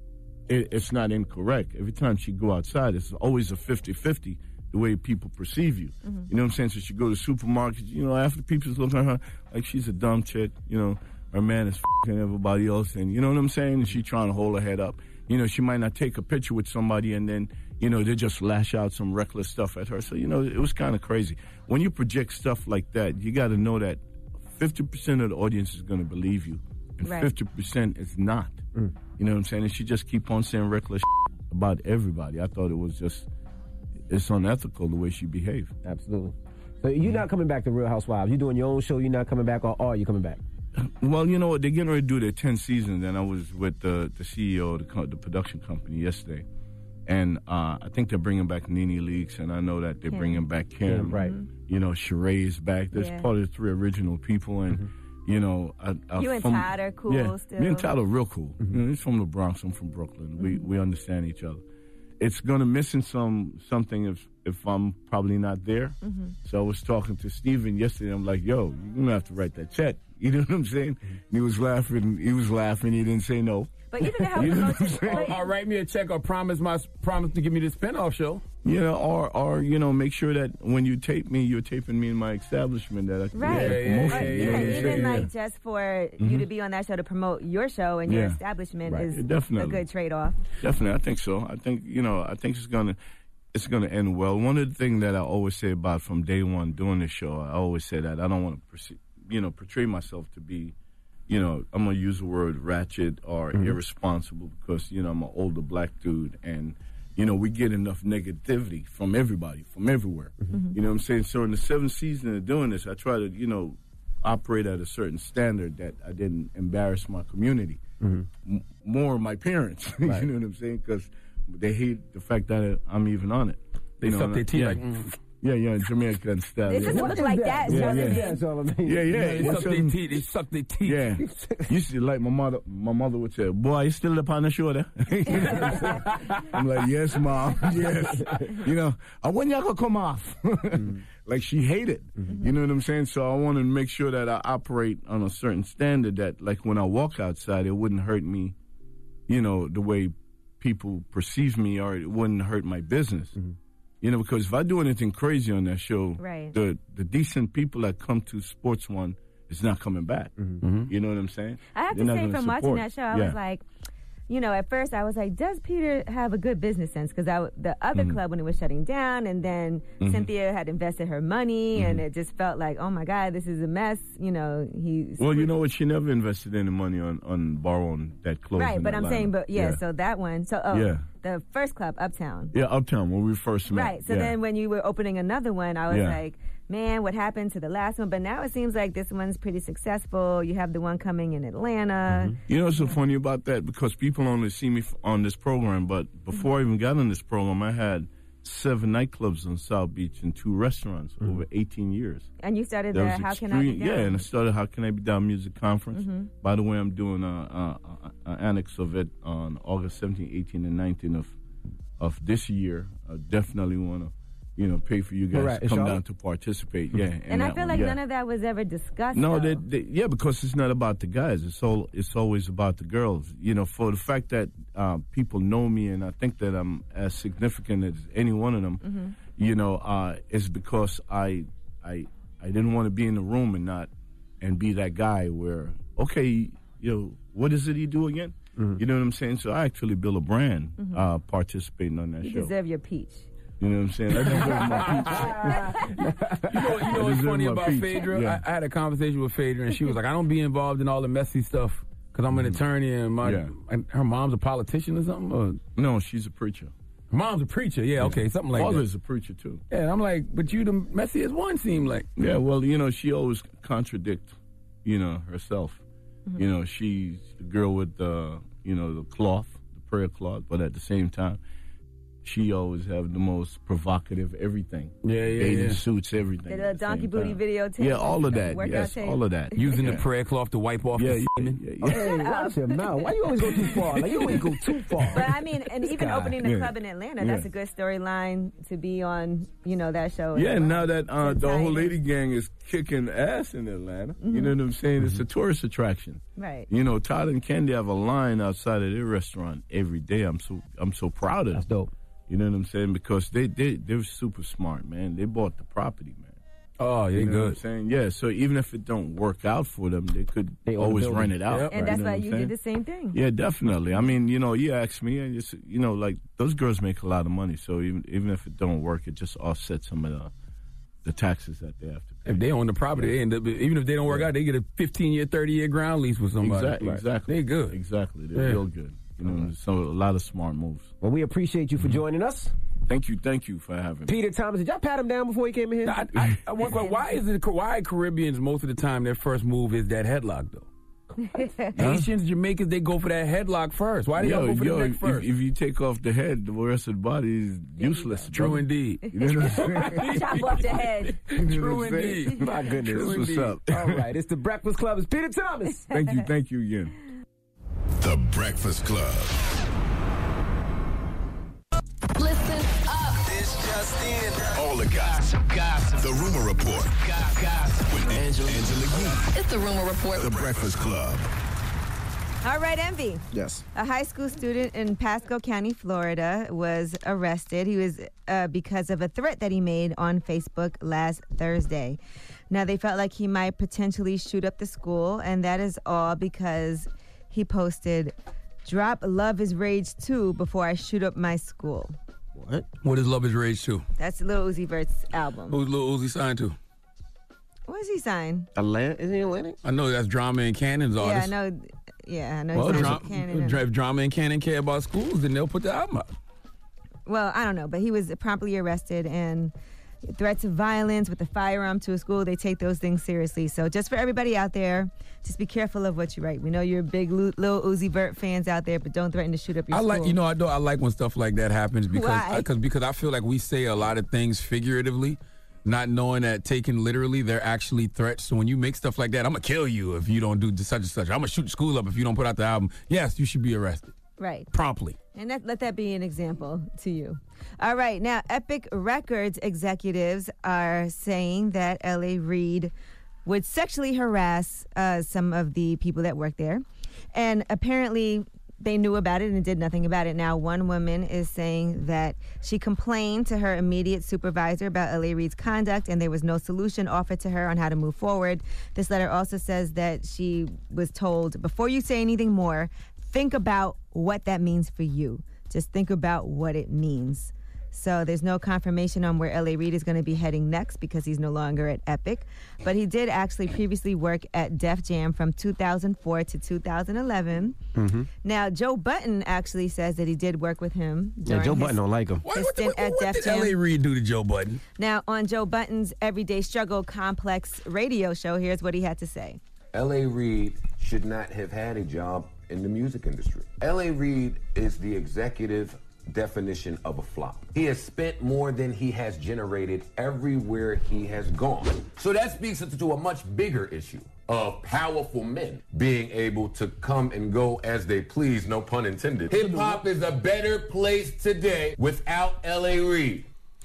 it's not incorrect. Every time she go outside, it's always a 50-50 the way people perceive you. Mm-hmm. You know what I'm saying? So she go to supermarkets, you know, after people's looking at her like she's a dumb chick, you know, her man is f***ing everybody else, and you know what I'm saying? And she trying to hold her head up. You know, she might not take a picture with somebody and then, you know, they just lash out some reckless stuff at her. So, you know, it was kind of crazy. When you project stuff like that, you got to know that 50% of the audience is going to believe you, and 50% is not. You know what I'm saying? And she just keep on saying reckless about everybody. I thought it was just, it's unethical the way she behaved. Absolutely. So you're not coming back to Real Housewives. You're doing your own show. You're not coming back, or are you coming back? Well, you know what? They're getting ready to do their 10th season, and I was with the CEO of the production company yesterday. And I think they're bringing back Nene Leakes, and I know that they're bringing back Kim. Right. You know, Sheree's back. There's part of the 3 original people, and, you know... you and Todd are cool still. Me and Todd are real cool. You know, he's from the Bronx, I'm from Brooklyn. We understand each other. It's going to missing something if I'm probably not there. So I was talking to Steven yesterday. I'm like, yo, you're going to have to write that check. You know what I'm saying? And he was laughing. He didn't say no. But even to help you know what I'm saying? Or write me a check or promise to give me the spinoff show. You know, or you know, make sure that when you tape me, you're taping me in my establishment that I can get promotion. Even like just for you to be on that show to promote your show and your establishment is Definitely. a good trade-off. Definitely, I think so. I think it's gonna end well. One of the things that I always say about from day one doing this show, I always say that I don't want to portray myself to be, you know, I'm going to use the word ratchet or irresponsible because, you know, I'm an older black dude and, you know, we get enough negativity from everybody, from everywhere. You know what I'm saying? So in the 7th season of doing this, I try to, you know, operate at a certain standard that I didn't embarrass my community. More my parents, you know what I'm saying? Because they hate the fact that I'm even on it. They suck their teeth like... Yeah, Jamaican style. It just looks like that. Yeah. They suck their teeth. Yeah. Used to like my mother would say, boy, you still up on the shoulder? I'm like, yes, Mom, yes. You know, when y'all gonna come off? Like she hated. You know what I'm saying? So I want to make sure that I operate on a certain standard that, like, when I walk outside, it wouldn't hurt me, you know, the way people perceive me, or it wouldn't hurt my business. You know, because if I do anything crazy on that show, the decent people that come to Sports One is not coming back. You know what I'm saying? I have to say, from watching that show, I was like, you know, at first I was like, does Peter have a good business sense? Because the other club, when it was shutting down, and then Cynthia had invested her money, and it just felt like, oh my God, this is a mess. You know, Well, you know what? She never invested any money on borrowing that clothes. Right, but I'm saying, so that one. So, the first club, Uptown. Yeah, Uptown, when we first met. Right, so then when you were opening another one, I was like, man, what happened to the last one? But now it seems like this one's pretty successful. You have the one coming in Atlanta. You know what's so funny about that? Because people only see me on this program, but before I even got on this program, I had 7 nightclubs on South Beach and 2 restaurants over 18 years. And you started the How Can I Be Down? Yeah, and I started How Can I Be Down Music Conference. By the way, I'm doing an annex of it on August 17th, 18th, and 19th of this year. I definitely want to, you know, pay for you guys to come down to participate. Yeah, and I feel like none of that was ever discussed. No, because it's not about the guys. It's always about the girls. You know, for the fact that people know me and I think that I'm as significant as any one of them. You know, it's because I didn't want to be in the room and be that guy where, okay, you know, what is it you do again? You know what I'm saying? So I actually built a brand participating on that show. You deserve your peach. You know what I'm saying? I deserve my peach. You know what's funny about Phaedra? Yeah. I had a conversation with Phaedra, and she was like, I don't be involved in all the messy stuff because I'm an attorney, and her mom's a politician or something? Or? No, she's a preacher. Mom's a preacher. Yeah, okay, something like that. Father's a preacher, too. Yeah, and I'm like, but you the messiest one seem like. Yeah, well, she always contradicts, herself. Mm-hmm. She's the girl with the cloth, the prayer cloth, but at the same time, she always have the most provocative everything. Bathing suits, everything. The donkey booty video tape. Yeah, all of that. Workout Yes, tape. all of that. Using the prayer cloth to wipe off the semen. Hey, watch your mouth. Why you always go too far? Like, you always go too far. But I mean, and even guy. opening the club in Atlanta, that's a good storyline to be on, that show. Yeah, and now that the tie whole in. lady gang is kicking ass in Atlanta, you know what I'm saying? It's a tourist attraction. Right. Todd and Candy have a line outside of their restaurant every day. I'm so proud of them. That's dope. You know what I'm saying? Because they're super smart, man. They bought the property, man. Oh, you know good. what I'm saying? Yeah, so even if it don't work out for them, they could own always the rent building. it out. And that's know why what I'm you saying? did the same thing. Yeah, definitely. I mean, you ask me, and just, like those girls make a lot of money. So even if it don't work, it just offsets some of the taxes that they have to pay. If they own the property, they end up, even if they don't work out, they get a 15-year, 30-year ground lease with somebody. Exactly. They good. Exactly. They're real good. So a lot of smart moves. Well, we appreciate you for joining us. Thank you for having me. Peter Thomas, did y'all pat him down before he came in here? I wonder why Caribbeans most of the time their first move is that headlock though. Haitians, Jamaicans, they go for that headlock first. Why do y'all go for the neck first? If you take off the head, the rest of the body is useless. True indeed. You know what I'm saying? Chop off the head. True indeed. My goodness. That's what's up. All right, it's the Breakfast Club. It's Peter Thomas. Thank you again. The Breakfast Club. Listen up. This just in. All the gossip. The Rumor Report. Gossip. With Angela Yee. It's the Rumor Report. The Breakfast Club. All right, Envy. Yes. A high school student in Pasco County, Florida, was arrested. He was because of a threat that he made on Facebook last Thursday. Now, they felt like he might potentially shoot up the school, and that is all because he posted, "Drop Love is Rage 2 before I shoot up my school." What? What is Love is Rage 2? That's Lil Uzi Vert's album. Who's Lil Uzi signed to? What is he signed? Atlanta? Isn't he Atlantic? I know that's Drama and Cannon's artist. Yeah, I know. Yeah, I know. Well, he's signed to Cannon. if Drama and Cannon care about schools, then they'll put the album out. Well, I don't know, but he was promptly arrested, and threats of violence with a firearm to a school, they take those things seriously. So just for everybody out there, just be careful of what you write. We know you're big Lil Uzi Vert fans out there, but don't threaten to shoot up your school. I like when stuff like that happens because I feel like we say a lot of things figuratively, not knowing that taken literally, they're actually threats. So when you make stuff like that, I'm going to kill you if you don't do such and such. I'm going to shoot the school up if you don't put out the album. Yes, you should be arrested. Right. Promptly. And let that be an example to you. All right. Now, Epic Records executives are saying that L.A. Reid would sexually harass some of the people that work there. And apparently they knew about it and did nothing about it. Now, one woman is saying that she complained to her immediate supervisor about L.A. Reid's conduct, and there was no solution offered to her on how to move forward. This letter also says that she was told, before you say anything more, think about what that means for you. Just think about what it means. So there's no confirmation on where L.A. Reid is going to be heading next because he's no longer at Epic. But he did actually previously work at Def Jam from 2004 to 2011. Mm-hmm. Now, Joe Budden actually says that he did work with him. Yeah, Joe Budden don't like him. What did L.A. Reid do to Joe Budden? Now, on Joe Budden's Everyday Struggle Complex radio show, here's what he had to say. L.A. Reid should not have had a job in the music industry. L.A. Reid is the executive definition of a flop. He has spent more than he has generated everywhere he has gone. So that speaks to a much bigger issue of powerful men being able to come and go as they please, no pun intended. Hip-hop is a better place today without L.A. Reid.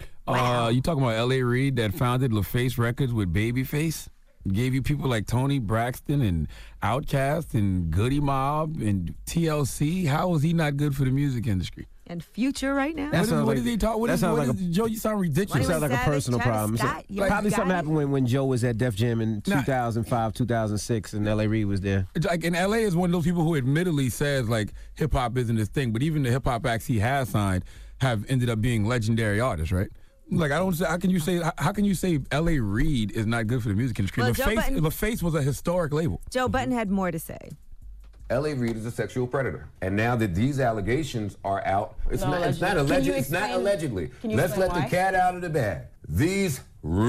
You talking about L.A. Reid that founded LaFace Records with Babyface? Gave you people like Tony Braxton and Outkast and Goody Mob and TLC. How is he not good for the music industry? And Future right now? What is he talking? Joe, you sound ridiculous. It sounds like a personal problem. Probably something happened when Joe was at Def Jam in 2005, 2006, and L.A. Reid was there. Like, and L.A. is one of those people who admittedly says, like, hip-hop isn't his thing, but even the hip-hop acts he has signed have ended up being legendary artists, right? Like, I don't say, how can you say L.A. Reid is not good for the music industry? Well, LaFace was a historic label. Joe Budden had more to say. L.A. Reid is a sexual predator. And now that these allegations are out, it's not alleged. It's not allegedly. Let's let the cat out of the bag. These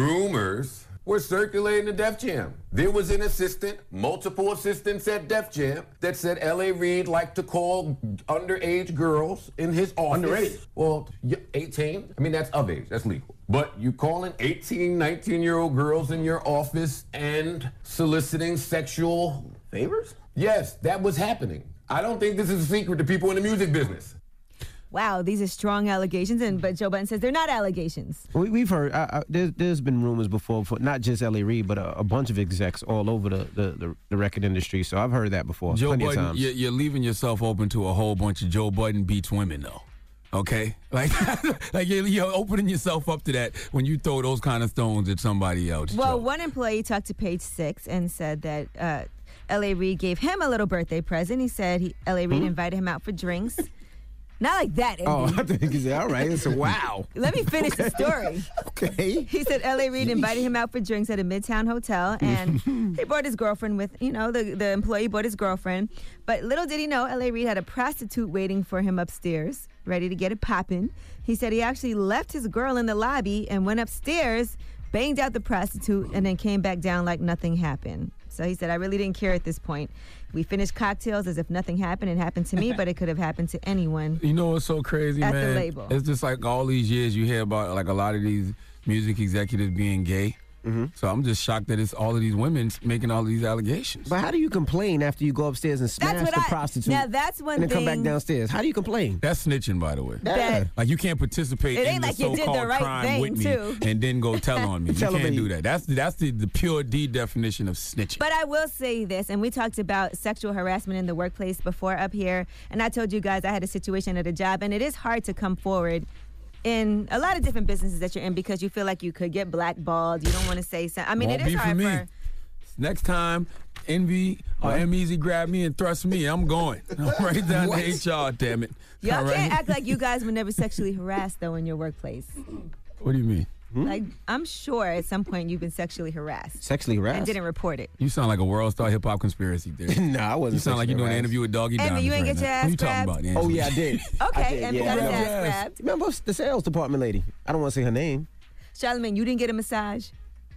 rumors were circulating at Def Jam. There was an assistant, multiple assistants at Def Jam that said L.A. Reid liked to call underage girls in his office. Underage? Well, 18. I mean, that's of age. That's legal. But you calling 18, 19-year-old girls in your office and soliciting sexual favors? Yes, that was happening. I don't think this is a secret to people in the music business. Wow, these are strong allegations, but Joe Budden says they're not allegations. We've heard, there's been rumors before, for not just L.A. Reid, but a bunch of execs all over the record industry, so I've heard that before plenty of times. You're leaving yourself open to a whole bunch of Joe Budden beats women, though. Okay? Like you're opening yourself up to that when you throw those kind of stones at somebody else. Well, Joe. one employee talked to Page Six and said that L.A. Reid gave him a little birthday present. He said L.A. Reid invited him out for drinks. Not like that, Andy. Oh, I think he said, all right. It's a wow. Let me finish the story. Okay. He said L.A. Reid invited him out for drinks at a Midtown hotel, and he brought his girlfriend with, the employee brought his girlfriend. But little did he know, L.A. Reid had a prostitute waiting for him upstairs, ready to get it popping. He said he actually left his girl in the lobby and went upstairs, banged out the prostitute, and then came back down like nothing happened. So he said, I really didn't care at this point. We finished cocktails as if nothing happened. It happened to me, but it could have happened to anyone. You know what's so crazy, at man? The label. It's just like all these years you hear about like a lot of these music executives being gay. So I'm just shocked that it's all of these women making all of these allegations. But how do you complain after you go upstairs and smash the prostitute? Now that's one and then come back downstairs. How do you complain? That's snitching, by the way. Like you can't participate in the so-called crime with me and then go tell on me. You can't do that. That's the pure D definition of snitching. But I will say this, and we talked about sexual harassment in the workplace before up here, and I told you guys I had a situation at a job, and it is hard to come forward in a lot of different businesses that you're in because you feel like you could get blackballed. You don't want to say something. I mean, Won't it is be hard for me. for... Next time, Envy or M-Easy grab me and thrust me, I'm going. I'm right down to HR, damn it. Y'all All can't right? act like you guys were never sexually harassed, though, in your workplace. What do you mean? Like, I'm sure at some point you've been sexually harassed. Sexually harassed? And didn't report it. You sound like a world star hip hop conspiracy theory. Nah, I wasn't. You sound like you're doing an interview with Doggy Envy, Diamonds you ain't right get your now. ass What you grabbed? talking about, Oh, Angela? yeah, I did. Okay, Envy got his ass grabbed. Remember the sales department lady? I don't want to say her name. Charlamagne, you didn't get a massage?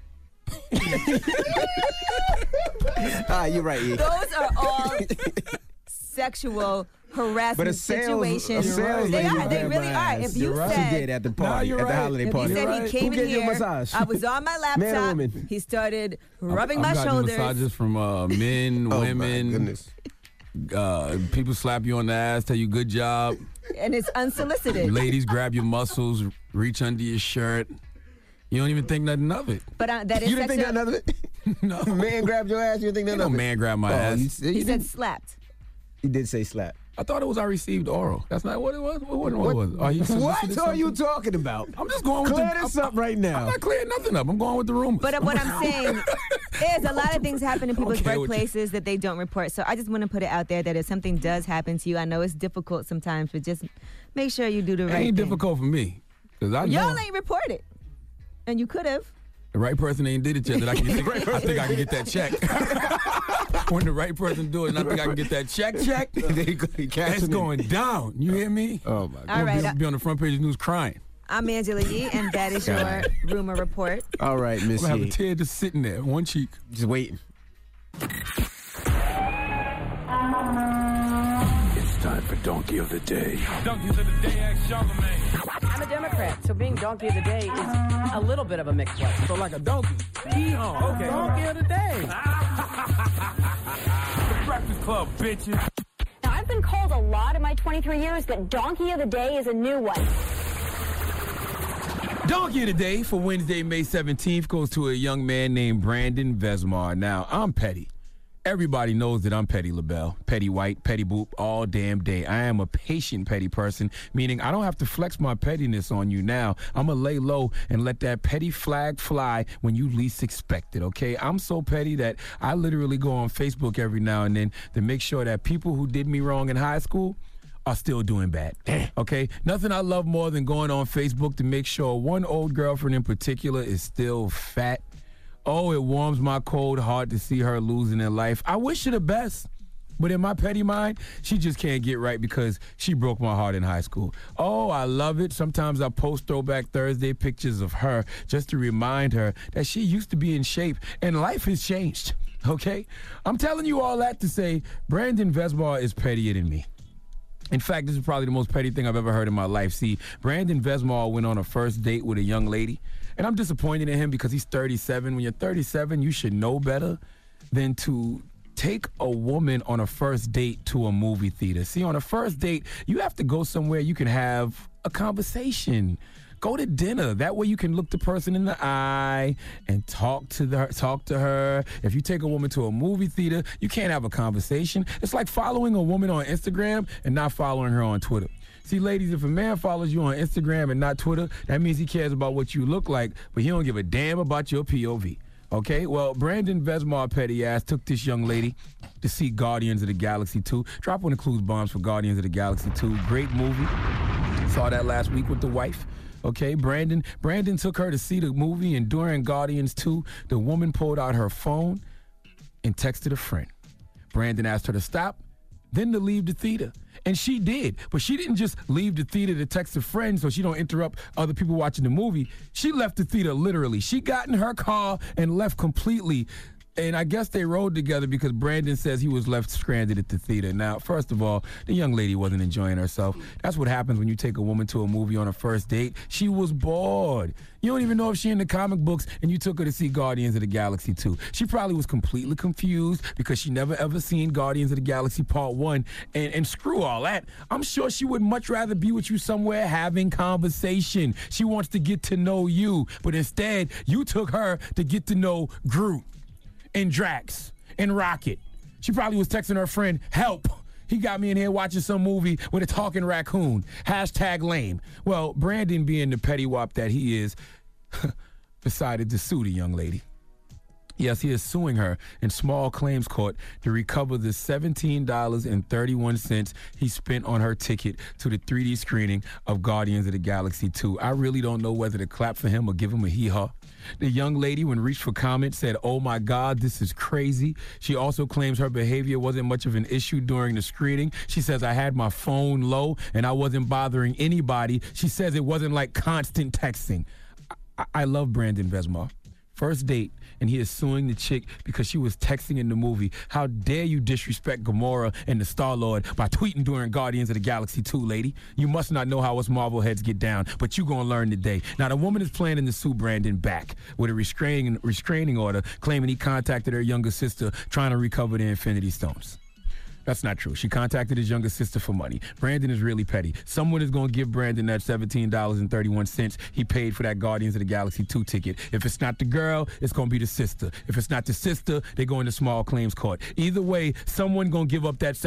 You're right, E. Those are all sexual harassment situations. They are. They really are. If you said she did at the party, at the holiday if party. you said he came in here, I was on my Man or laptop. woman? He started rubbing I've my gotten shoulders. massages from men, women. People slap you on the ass, tell you good job. And it's unsolicited. Ladies grab your muscles, reach under your shirt. You don't even think nothing of it. But that is You didn't think nothing of it? No. Man grabbed your ass, you didn't think nothing of it? No man grabbed my ass. He said slapped. He did say slap. I thought it was I received oral. That's not what it was? What was it? Are you What solicited are you something? talking about? I'm just going with Clear the... this up right now. I'm not clearing nothing up. I'm going with the rumors. But what I'm saying is a lot of things happen in people's Okay, what you- workplaces that they don't report. So I just want to put it out there that if something does happen to you, I know it's difficult sometimes, but just make sure you do the It right ain't thing. difficult for me. Because I know Y'all ain't reported. And you could have. the right person ain't did it yet. That I think I can get that check. When the right person do it, and I think I can get that check. It's going down. You hear me? Oh, my God. All right, I'll be on the front page of the news crying. I'm Angela Yee, and that is your rumor report. All right, I'm Miss going to have a Yee. tear just sitting there, one cheek. Just waiting. It's time for Donkey of the Day. Donkeys of the Day, ask Charlamagne. I'm a Democrat, so being Donkey of the Day is a little bit of a mixed one. So like a donkey. Yeehaw. Okay. Donkey of the Day. The Breakfast Club, bitches. Now, I've been called a lot in my 23 years, but Donkey of the Day is a new one. Donkey of the Day for Wednesday, May 17th goes to a young man named Brandon Vesmar. Now, I'm petty. Everybody knows that I'm Petty LaBelle, Petty White, Petty Boop, all damn day. I am a patient petty person, meaning I don't have to flex my pettiness on you now. I'm going to lay low and let that petty flag fly when you least expect it, okay? I'm so petty that I literally go on Facebook every now and then to make sure that people who did me wrong in high school are still doing bad, okay? Nothing I love more than going on Facebook to make sure one old girlfriend in particular is still fat. Oh, it warms my cold heart to see her losing her life. I wish her the best, But in my petty mind, she just can't get right because she broke my heart in high school. Oh, I love it. Sometimes I post Throwback Thursday pictures of her just to remind her that she used to be in shape and life has changed, okay? I'm telling you all that to say Brandon Vesmar is pettier than me. In fact, this is probably the most petty thing I've ever heard in my life. See, Brandon Vesmar went on a first date with a young lady, and I'm disappointed in him because he's 37. When you're 37, you should know better than to take a woman on a first date to a movie theater. See, on a first date, you have to go somewhere you can have a conversation. Go to dinner. That way you can look the person in the eye and talk to her. If you take a woman to a movie theater, you can't have a conversation. It's like following a woman on Instagram and not following her on Twitter. See, ladies, if a man follows you on Instagram and not Twitter, that means he cares about what you look like, but he don't give a damn about your POV. Okay, well, Brandon Vesmar petty ass took this young lady to see Guardians of the Galaxy 2. Drop one of Clues bombs for Guardians of the Galaxy 2. Great movie. Saw that last week with the wife. Okay, Brandon took her to see the movie, and during Guardians 2, the woman pulled out her phone and texted a friend. Brandon asked her to stop, then to leave the theater. And she did. But she didn't just leave the theater to text a friend so she don't interrupt other people watching the movie. She left the theater literally. She got in her car and left completely. And I guess they rode together because Brandon says he was left stranded at the theater. Now, first of all, the young lady wasn't enjoying herself. That's what happens when you take a woman to a movie on a first date. She was bored. You don't even know if she in the comic books, and you took her to see Guardians of the Galaxy 2. She probably was completely confused because she never ever seen Guardians of the Galaxy Part 1. And screw all that. I'm sure she would much rather be with you somewhere having conversation. She wants to get to know you. But instead, you took her to get to know Groot and Drax and Rocket. She probably was texting her friend, help. He got me in here watching some movie with a talking raccoon. # lame. Well, Brandon, being the petty wop that he is, decided to sue the young lady. Yes, he is suing her in small claims court to recover the $17.31 he spent on her ticket to the 3D screening of Guardians of the Galaxy 2. I really don't know whether to clap for him or give him a hee-haw. The young lady, when reached for comment, said, "Oh my God, this is crazy." She also claims her behavior wasn't much of an issue during the screening. She says, "I had my phone low and I wasn't bothering anybody." She says it wasn't like constant texting. I love Brandon Vesmar. First date, and he is suing the chick because she was texting in the movie. How dare you disrespect Gamora and the Star-Lord by tweeting during Guardians of the Galaxy 2, lady? You must not know how us Marvel heads get down, but you gonna learn today. Now, the woman is planning to sue Brandon back with a restraining order, claiming he contacted her younger sister trying to recover the Infinity Stones. That's not true. She contacted his younger sister for money. Brandon is really petty. Someone is going to give Brandon that $17.31 he paid for that Guardians of the Galaxy 2 ticket. If it's not the girl, it's going to be the sister. If it's not the sister, they go into small claims court. Either way, someone going to give up that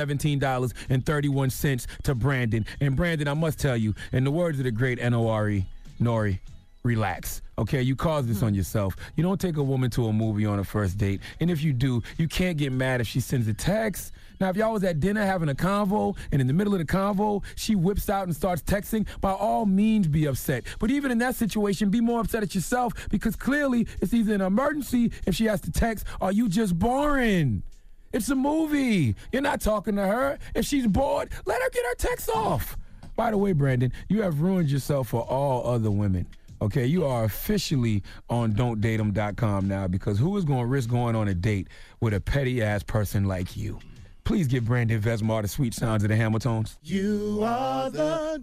$17.31 to Brandon. And Brandon, I must tell you, in the words of the great Nori, relax. Okay, you caused this on yourself. You don't take a woman to a movie on a first date. And if you do, you can't get mad if she sends a text. Now, if y'all was at dinner having a convo, and in the middle of the convo, she whips out and starts texting, by all means be upset. But even in that situation, be more upset at yourself, because clearly it's either an emergency if she has to text, or you just boring. It's a movie. You're not talking to her. If she's bored, let her get her text off. By the way, Brandon, you have ruined yourself for all other women. Okay, you are officially on don'tdate'em.com now, because who is going to risk going on a date with a petty-ass person like you? Please give Brandon Vesmar the sweet sounds of the Hamiltones. You are the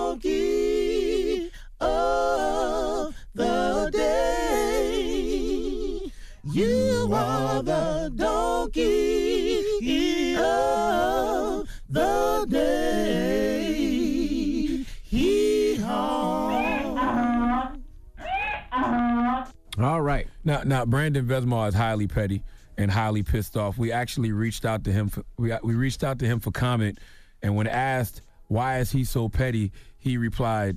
donkey of the day. You are the donkey of the day. Hee-haw. All right. Now, Brandon Vesmar is highly petty and highly pissed off. We actually reached out to him for comment, and when asked why is he so petty, he replied,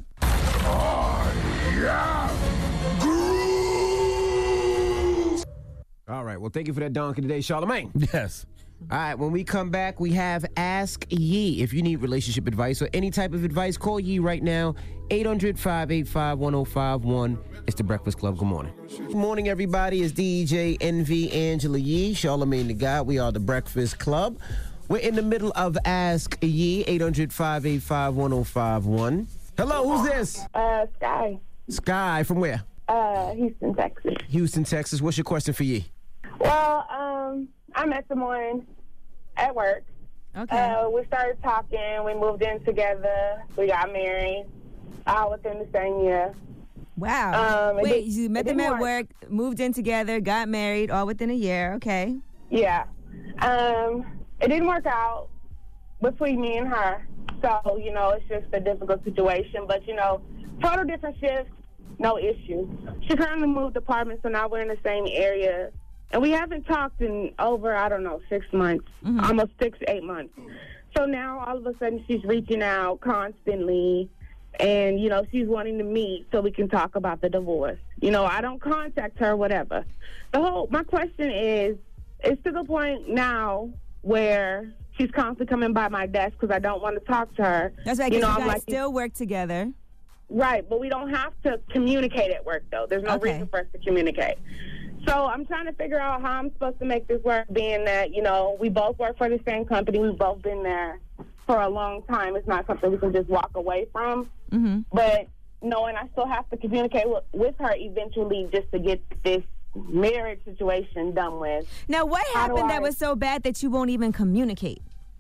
All right. Well, thank you for that donkey today, Charlamagne. Yes. All right, when we come back, we have Ask Yee. If you need relationship advice or any type of advice, call Yee right now, 800-585-1051. It's The Breakfast Club. Good morning. Good morning, everybody. It's DJ NV Angela Yee, Charlamagne the God. We are The Breakfast Club. We're in the middle of Ask Yee, 800-585-1051. Hello, who's this? Sky. Sky, from where? Houston, Texas. Houston, Texas. What's your question for Yee? Well, I met someone at work. Okay. We started talking. We moved in together. We got married all within the same year. Wow. Wait, you met them at work, moved in together, got married, all within a year. Okay. Yeah. It didn't work out between me and her. So, you know, it's just a difficult situation. But, you know, total different shifts, no issue. She currently moved apartments, so now we're in the same area. And we haven't talked in over, 6 months, almost 6-8 months. So now all of a sudden she's reaching out constantly. And, you know, she's wanting to meet so we can talk about the divorce. You know, I don't contact her, whatever. My question is, it's to the point now where she's constantly coming by my desk because I don't want to talk to her. That's right, because you guys still work together. Right, but we don't have to communicate at work, though. There's no reason for us to communicate. So I'm trying to figure out how I'm supposed to make this work, being that, you know, we both work for the same company. We've both been there for a long time. It's not something we can just walk away from. Mm-hmm. But knowing I still have to communicate with her eventually just to get this marriage situation done with. Now, what happened that was so bad that you won't even communicate?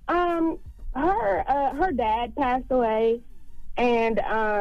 Her dad passed away, and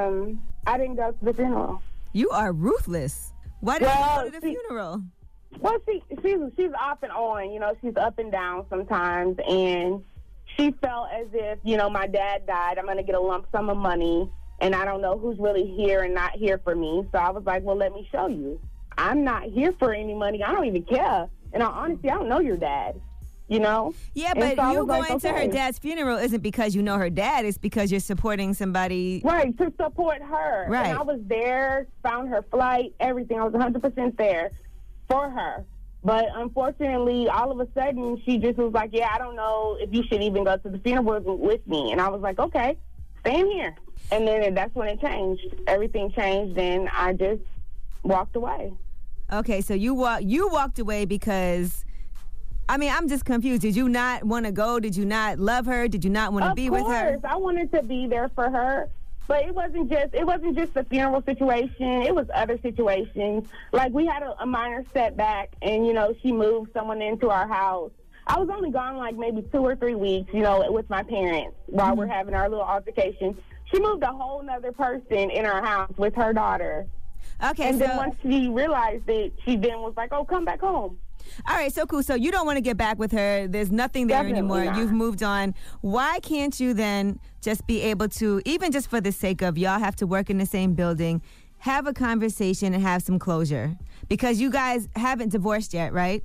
I didn't go to the funeral. You are ruthless. Why didn't you go to the funeral? Well, she's off and on. You know, she's up and down sometimes, and she felt as if, you know, my dad died, I'm going to get a lump sum of money, and I don't know who's really here and not here for me. So I was like, well, let me show you. I'm not here for any money. I don't even care. And honestly, I don't know your dad, you know? Yeah, but so you going to her dad's funeral isn't because you know her dad. It's because you're supporting somebody. Right, to support her. Right. And I was there, found her flight, everything. I was 100% there for her. But unfortunately, all of a sudden, she just was like, yeah, I don't know if you should even go to the funeral with me. And I was like, okay, staying here. And then that's when it changed. Everything changed, and I just walked away. Okay, so you walked away because, I mean, I'm just confused. Did you not want to go? Did you not love her? Did you not want to be with her? Of course, I wanted to be there for her. But it wasn't just the funeral situation. It was other situations. Like, we had a minor setback, and, you know, she moved someone into our house. I was only gone like maybe 2 or 3 weeks, you know, with my parents while we're having our little altercation. She moved a whole nother person in our house with her daughter. Okay, and then once she realized it, she then was like, oh, come back home. All right, so cool. So you don't want to get back with her. There's nothing there anymore. Not. You've moved on. Why can't you then just be able to, even just for the sake of y'all have to work in the same building, have a conversation and have some closure? Because you guys haven't divorced yet, right?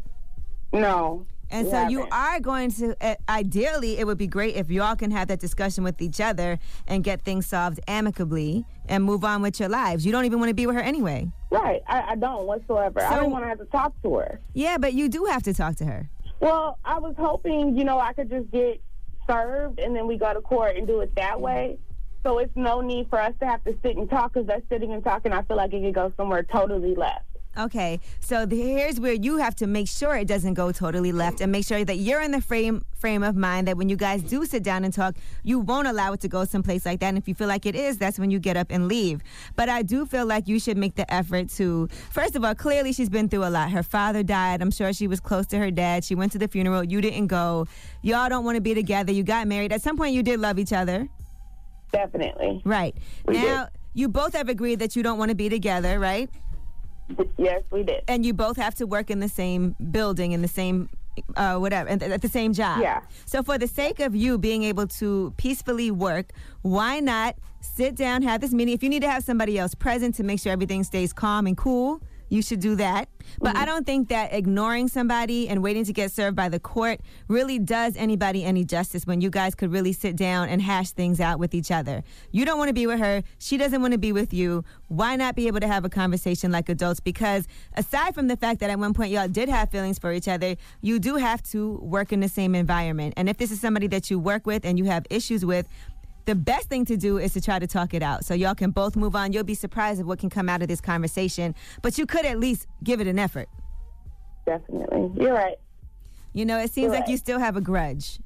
No. And so you are going to, ideally, it would be great if y'all can have that discussion with each other and get things solved amicably and move on with your lives. You don't even want to be with her anyway. Right. I don't whatsoever. I don't want to have to talk to her. Yeah, but you do have to talk to her. Well, I was hoping, you know, I could just get served and then we go to court and do it that way. So it's no need for us to have to sit and talk, because that sitting and talking, I feel like it could go somewhere totally left. Okay, so here's where you have to make sure it doesn't go totally left, and make sure that you're in the frame of mind that when you guys do sit down and talk, you won't allow it to go someplace like that. And if you feel like it is, that's when you get up and leave. But I do feel like you should make the effort to, first of all, clearly she's been through a lot. Her father died. I'm sure she was close to her dad. She went to the funeral. You didn't go. Y'all don't want to be together. You got married. At some point, you did love each other. Definitely. Right. Now, you both have agreed that you don't want to be together, right? Yes, we did. And you both have to work in the same building, in the same whatever, at the same job. Yeah. So for the sake of you being able to peacefully work, why not sit down, have this meeting? If you need to have somebody else present to make sure everything stays calm and cool, you should do that. But I don't think that ignoring somebody and waiting to get served by the court really does anybody any justice when you guys could really sit down and hash things out with each other. You don't want to be with her. She doesn't want to be with you. Why not be able to have a conversation like adults? Because aside from the fact that at one point y'all did have feelings for each other, you do have to work in the same environment. And if this is somebody that you work with and you have issues with, the best thing to do is to try to talk it out so y'all can both move on. You'll be surprised at what can come out of this conversation, but you could at least give it an effort. Definitely. You're right. You know, it seems like you still have a grudge.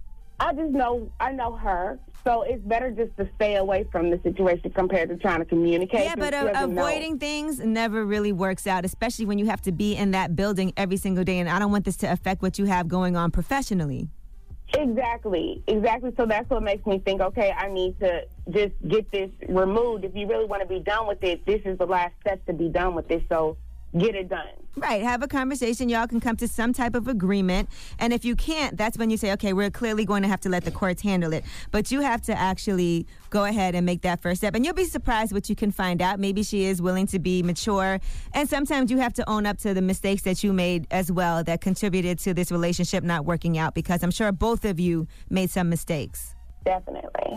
I know her, so it's better just to stay away from the situation compared to trying to communicate. Yeah, but avoiding things never really works out, especially when you have to be in that building every single day, and I don't want this to affect what you have going on professionally. Exactly. So that's what makes me think, okay, I need to just get this removed. If you really want to be done with it, this is the last step to be done with this, so get it done. Right. Have a conversation. Y'all can come to some type of agreement. And if you can't, that's when you say, okay, we're clearly going to have to let the courts handle it. But you have to actually go ahead and make that first step. And you'll be surprised what you can find out. Maybe she is willing to be mature. And sometimes you have to own up to the mistakes that you made as well that contributed to this relationship not working out, because I'm sure both of you made some mistakes. Definitely.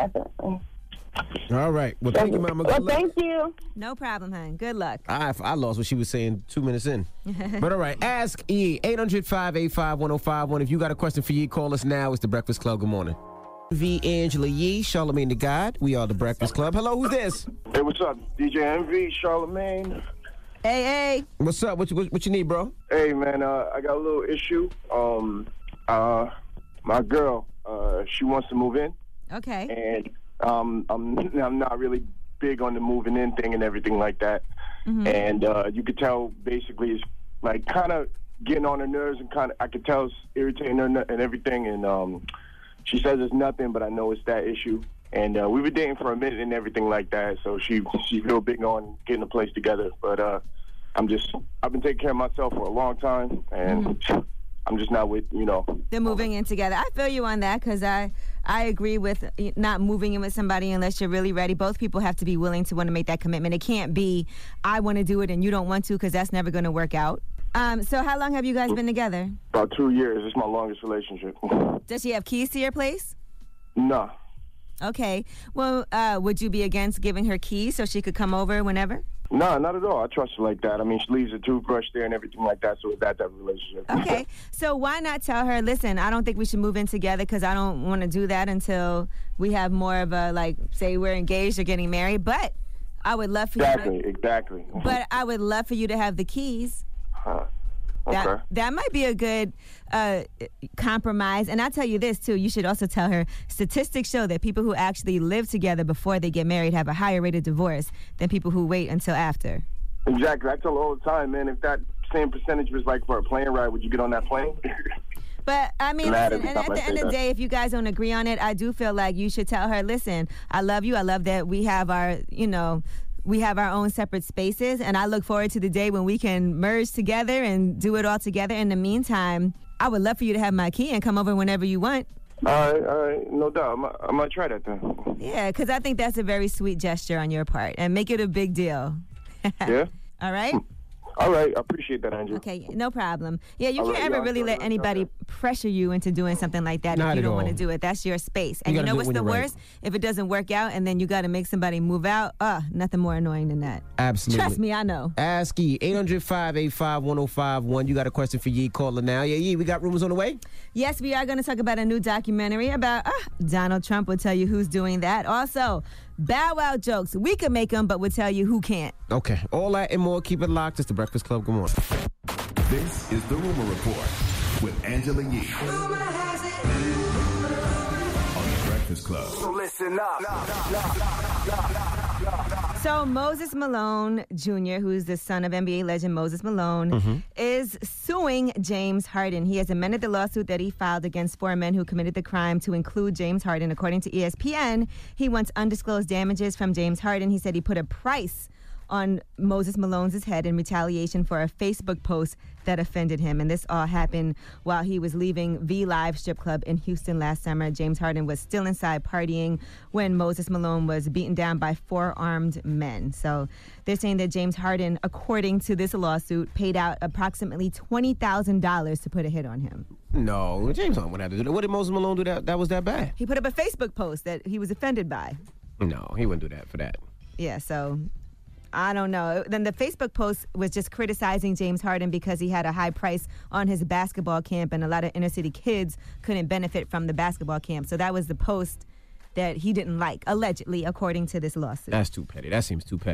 All right. Well, thank you, Mama. Good luck. Thank you. No problem, hon. Good luck. I lost what she was saying 2 minutes in. But all right. Ask E. 800-585-1051. If you got a question for Yee, call us now. It's The Breakfast Club. Good morning. V. Angela Yee, Charlamagne the God. We are The Breakfast Club. Hello, who's this? Hey, what's up? DJ Envy, Charlamagne. Hey. What's up? What you need, bro? Hey, man, I got a little issue. My girl, she wants to move in. Okay. And I'm not really big on the moving in thing and everything like that. Mm-hmm. And you could tell basically it's like kind of getting on her nerves, and I could tell it's irritating her and everything. And she says it's nothing, but I know it's that issue. And we were dating for a minute and everything like that, so she's real big on getting a place together. But I've been taking care of myself for a long time, and I'm just not with, They're moving in together. I feel you on that, because I agree with not moving in with somebody unless you're really ready. Both people have to be willing to want to make that commitment. It can't be, I want to do it and you don't want to, because that's never going to work out. So how long have you guys been together? About 2 years. It's my longest relationship. Does she have keys to your place? No. Okay. Well, would you be against giving her keys so she could come over whenever? No, not at all. I trust her like that. I mean, she leaves a toothbrush there and everything like that, so it's that type of relationship. Okay. So why not tell her, listen, I don't think we should move in together, because I don't want to do that until we have more of a, say we're engaged or getting married, but I would love for you to... Exactly. But I would love for you to have the keys. Okay. That might be a good compromise. And I'll tell you this, too. You should also tell her, statistics show that people who actually live together before they get married have a higher rate of divorce than people who wait until after. Exactly. I tell her all the time, man, if that same percentage was like for a plane ride, would you get on that plane? But, I mean, listen, and at the end of the day, if you guys don't agree on it, I do feel like you should tell her, listen, I love you. I love that we have our, we have our own separate spaces, and I look forward to the day when we can merge together and do it all together. In the meantime, I would love for you to have my key and come over whenever you want. All right, no doubt. I might try that then. Yeah, because I think that's a very sweet gesture on your part, and make it a big deal. Yeah? All right? All right, I appreciate that, Andrew. Okay, no problem. Yeah, you can't ever really let anybody pressure you into doing something like that if you don't want to do it. That's your space. And you know what's the worst? If it doesn't work out and then you got to make somebody move out, nothing more annoying than that. Absolutely. Trust me, I know. Ask Yee. 800-585-1051. You got a question for Yee, call her now. Yeah, Yee, we got rumors on the way? Yes, we are going to talk about a new documentary about Donald Trump. We'll tell you who's doing that. Also, Bow Wow jokes. We can make them, but we'll tell you who can't. Okay. All that and more. Keep it locked. It's The Breakfast Club. Good morning. This is The Rumor Report with Angela Yee on The Breakfast Club. So listen up. So Moses Malone Jr., who's the son of NBA legend Moses Malone, is suing James Harden. He has amended the lawsuit that he filed against 4 men who committed the crime to include James Harden. According to ESPN, he wants undisclosed damages from James Harden. He said he put a price on Moses Malone's head in retaliation for a Facebook post that offended him. And this all happened while he was leaving V-Live strip club in Houston last summer. James Harden was still inside partying when Moses Malone was beaten down by 4 armed men. So they're saying that James Harden, according to this lawsuit, paid out approximately $20,000 to put a hit on him. No, James Harden wouldn't have to do that. What did Moses Malone do that was that bad? He put up a Facebook post that he was offended by. No, he wouldn't do that for that. Yeah, so I don't know. Then the Facebook post was just criticizing James Harden because he had a high price on his basketball camp, and a lot of inner city kids couldn't benefit from the basketball camp. So that was the post that he didn't like, allegedly, according to this lawsuit. That's too petty. That seems too petty.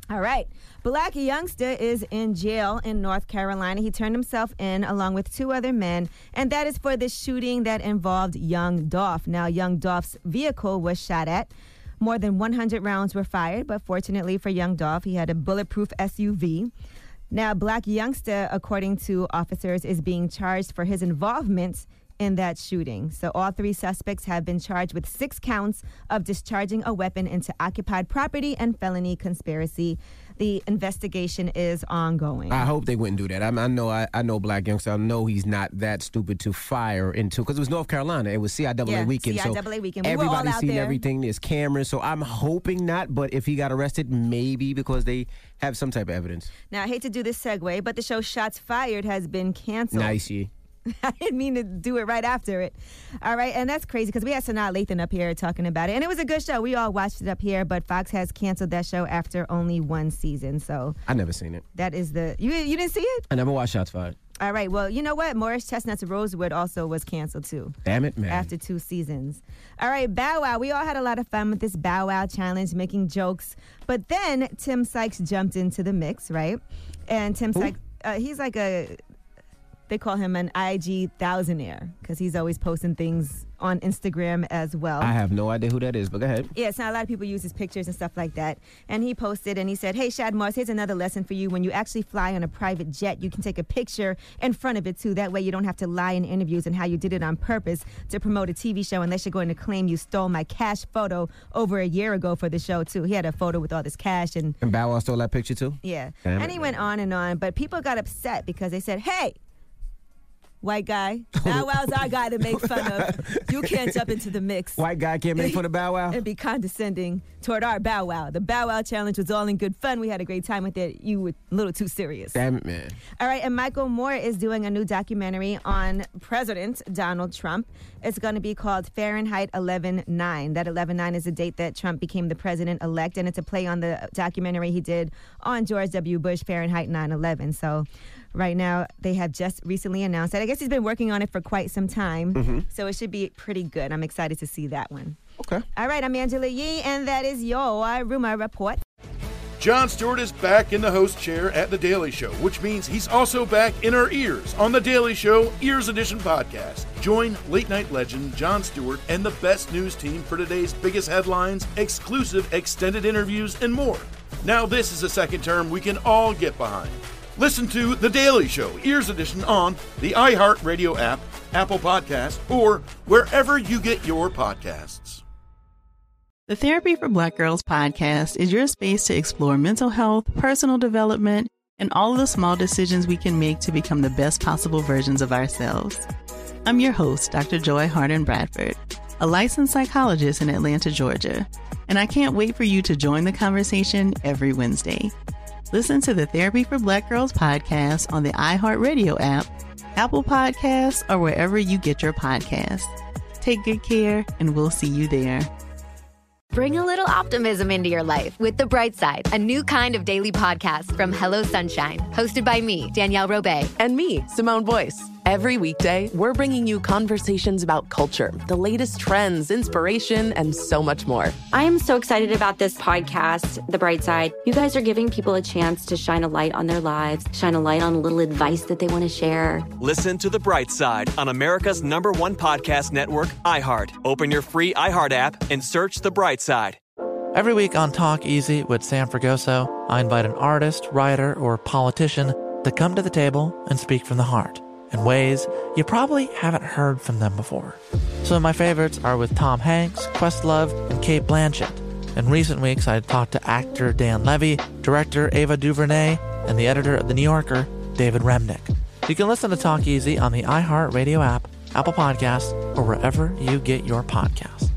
All right. Black youngster is in jail in North Carolina. He turned himself in along with 2 other men, and that is for the shooting that involved Young Dolph. Now, Young Dolph's vehicle was shot at. More than 100 rounds were fired, but fortunately for Young Dolph, he had a bulletproof SUV. Now, Black youngster, according to officers, is being charged for his involvement in that shooting. So all 3 suspects have been charged with 6 counts of discharging a weapon into occupied property and felony conspiracy. The investigation is ongoing. I hope they wouldn't do that. I know Black youngster. I know he's not that stupid to fire into, because it was North Carolina. It was CIAA weekend. CIAA weekend. We everybody's were all out seen there. everything. There's cameras. So I'm hoping not. But if he got arrested, maybe because they have some type of evidence. Now, I hate to do this segue, but the show Shots Fired has been canceled. Nice, yeah. I didn't mean to do it right after it. All right, and that's crazy because we had Sanaa Lathan up here talking about it, and it was a good show. We all watched it up here, but Fox has canceled that show after only 1 season. So I never seen it. that is the you didn't see it? I never watched Shots Fired. All right, well, you know what? Morris Chestnut's Rosewood also was canceled too. Damn it, man. After 2 seasons. All right, Bow Wow. We all had a lot of fun with this Bow Wow challenge, making jokes. But then Tim Sykes jumped into the mix, right? And Tim Sykes, he's like they call him an IG thousandaire because he's always posting things on Instagram as well. I have no idea who that is, but go ahead. Yeah, it's not a lot of people use his pictures and stuff like that. And he posted and he said, "Hey, Shad Moss, here's another lesson for you. When you actually fly on a private jet, you can take a picture in front of it too. That way you don't have to lie in interviews and how you did it on purpose to promote a TV show unless you're going to claim you stole my cash photo over a year ago for the show too." He had a photo with all this cash and Bow Wow stole that picture too? yeah. Damn And it, he went on, but people got upset because they said, "Hey, white guy, Bow Wow's our guy to make fun of. You can't jump into the mix. White guy can't make fun of Bow Wow? And be condescending toward our Bow Wow. The Bow Wow challenge was all in good fun. We had a great time with it. You were a little too serious." Damn it, man. All right, and Michael Moore is doing a new documentary on President Donald Trump. It's going to be called Fahrenheit 11/9. That 11/9 is the date that Trump became the president-elect, and it's a play on the documentary he did on George W. Bush, Fahrenheit 9/11. So right now, they have just recently announced that. I guess he's been working on it for quite some time, so it should be pretty good. I'm excited to see that one. Okay. All right, I'm Angela Yee, and that is your Rumor Report. Jon Stewart is back in the host chair at The Daily Show, which means he's also back in our ears on The Daily Show Ears Edition podcast. Join late-night legend Jon Stewart and the best news team for today's biggest headlines, exclusive extended interviews, and more. Now this is a second term we can all get behind. Listen to The Daily Show Ears Edition on the iHeartRadio app, Apple Podcasts, or wherever you get your podcasts. The Therapy for Black Girls podcast is your space to explore mental health, personal development, and all of the small decisions we can make to become the best possible versions of ourselves. I'm your host, Dr. Joy Harden Bradford, a licensed psychologist in Atlanta, Georgia, and I can't wait for you to join the conversation every Wednesday. Listen to the Therapy for Black Girls podcast on the iHeartRadio app, Apple Podcasts, or wherever you get your podcasts. Take good care, and we'll see you there. Bring a little optimism into your life with The Bright Side, a new kind of daily podcast from Hello Sunshine, hosted by me, Danielle Robay. And me, Simone Boyce. Every weekday, we're bringing you conversations about culture, the latest trends, inspiration, and so much more. I am so excited about this podcast, The Bright Side. You guys are giving people a chance to shine a light on their lives, shine a light on a little advice that they want to share. Listen to The Bright Side on America's #1 podcast network, iHeart. Open your free iHeart app and search The Bright Side. Every week on Talk Easy with Sam Fragoso, I invite an artist, writer, or politician to come to the table and speak from the heart in ways you probably haven't heard from them before. Some of my favorites are with Tom Hanks, Questlove, and Cate Blanchett. In recent weeks, I talked to actor Dan Levy, director Ava DuVernay, and the editor of The New Yorker, David Remnick. You can listen to Talk Easy on the iHeartRadio app, Apple Podcasts, or wherever you get your podcasts.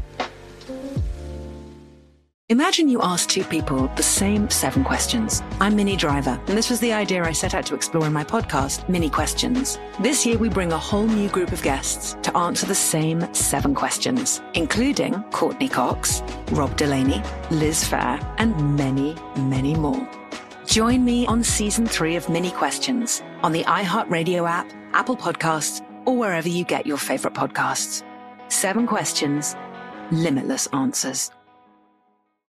Imagine you ask 2 people the same 7 questions. I'm Minnie Driver, and this was the idea I set out to explore in my podcast, Mini Questions. This year, we bring a whole new group of guests to answer the same 7 questions, including Courtney Cox, Rob Delaney, Liz Phair, and many, many more. Join me on Season 3 of Mini Questions on the iHeartRadio app, Apple Podcasts, or wherever you get your favorite podcasts. 7 questions, limitless answers.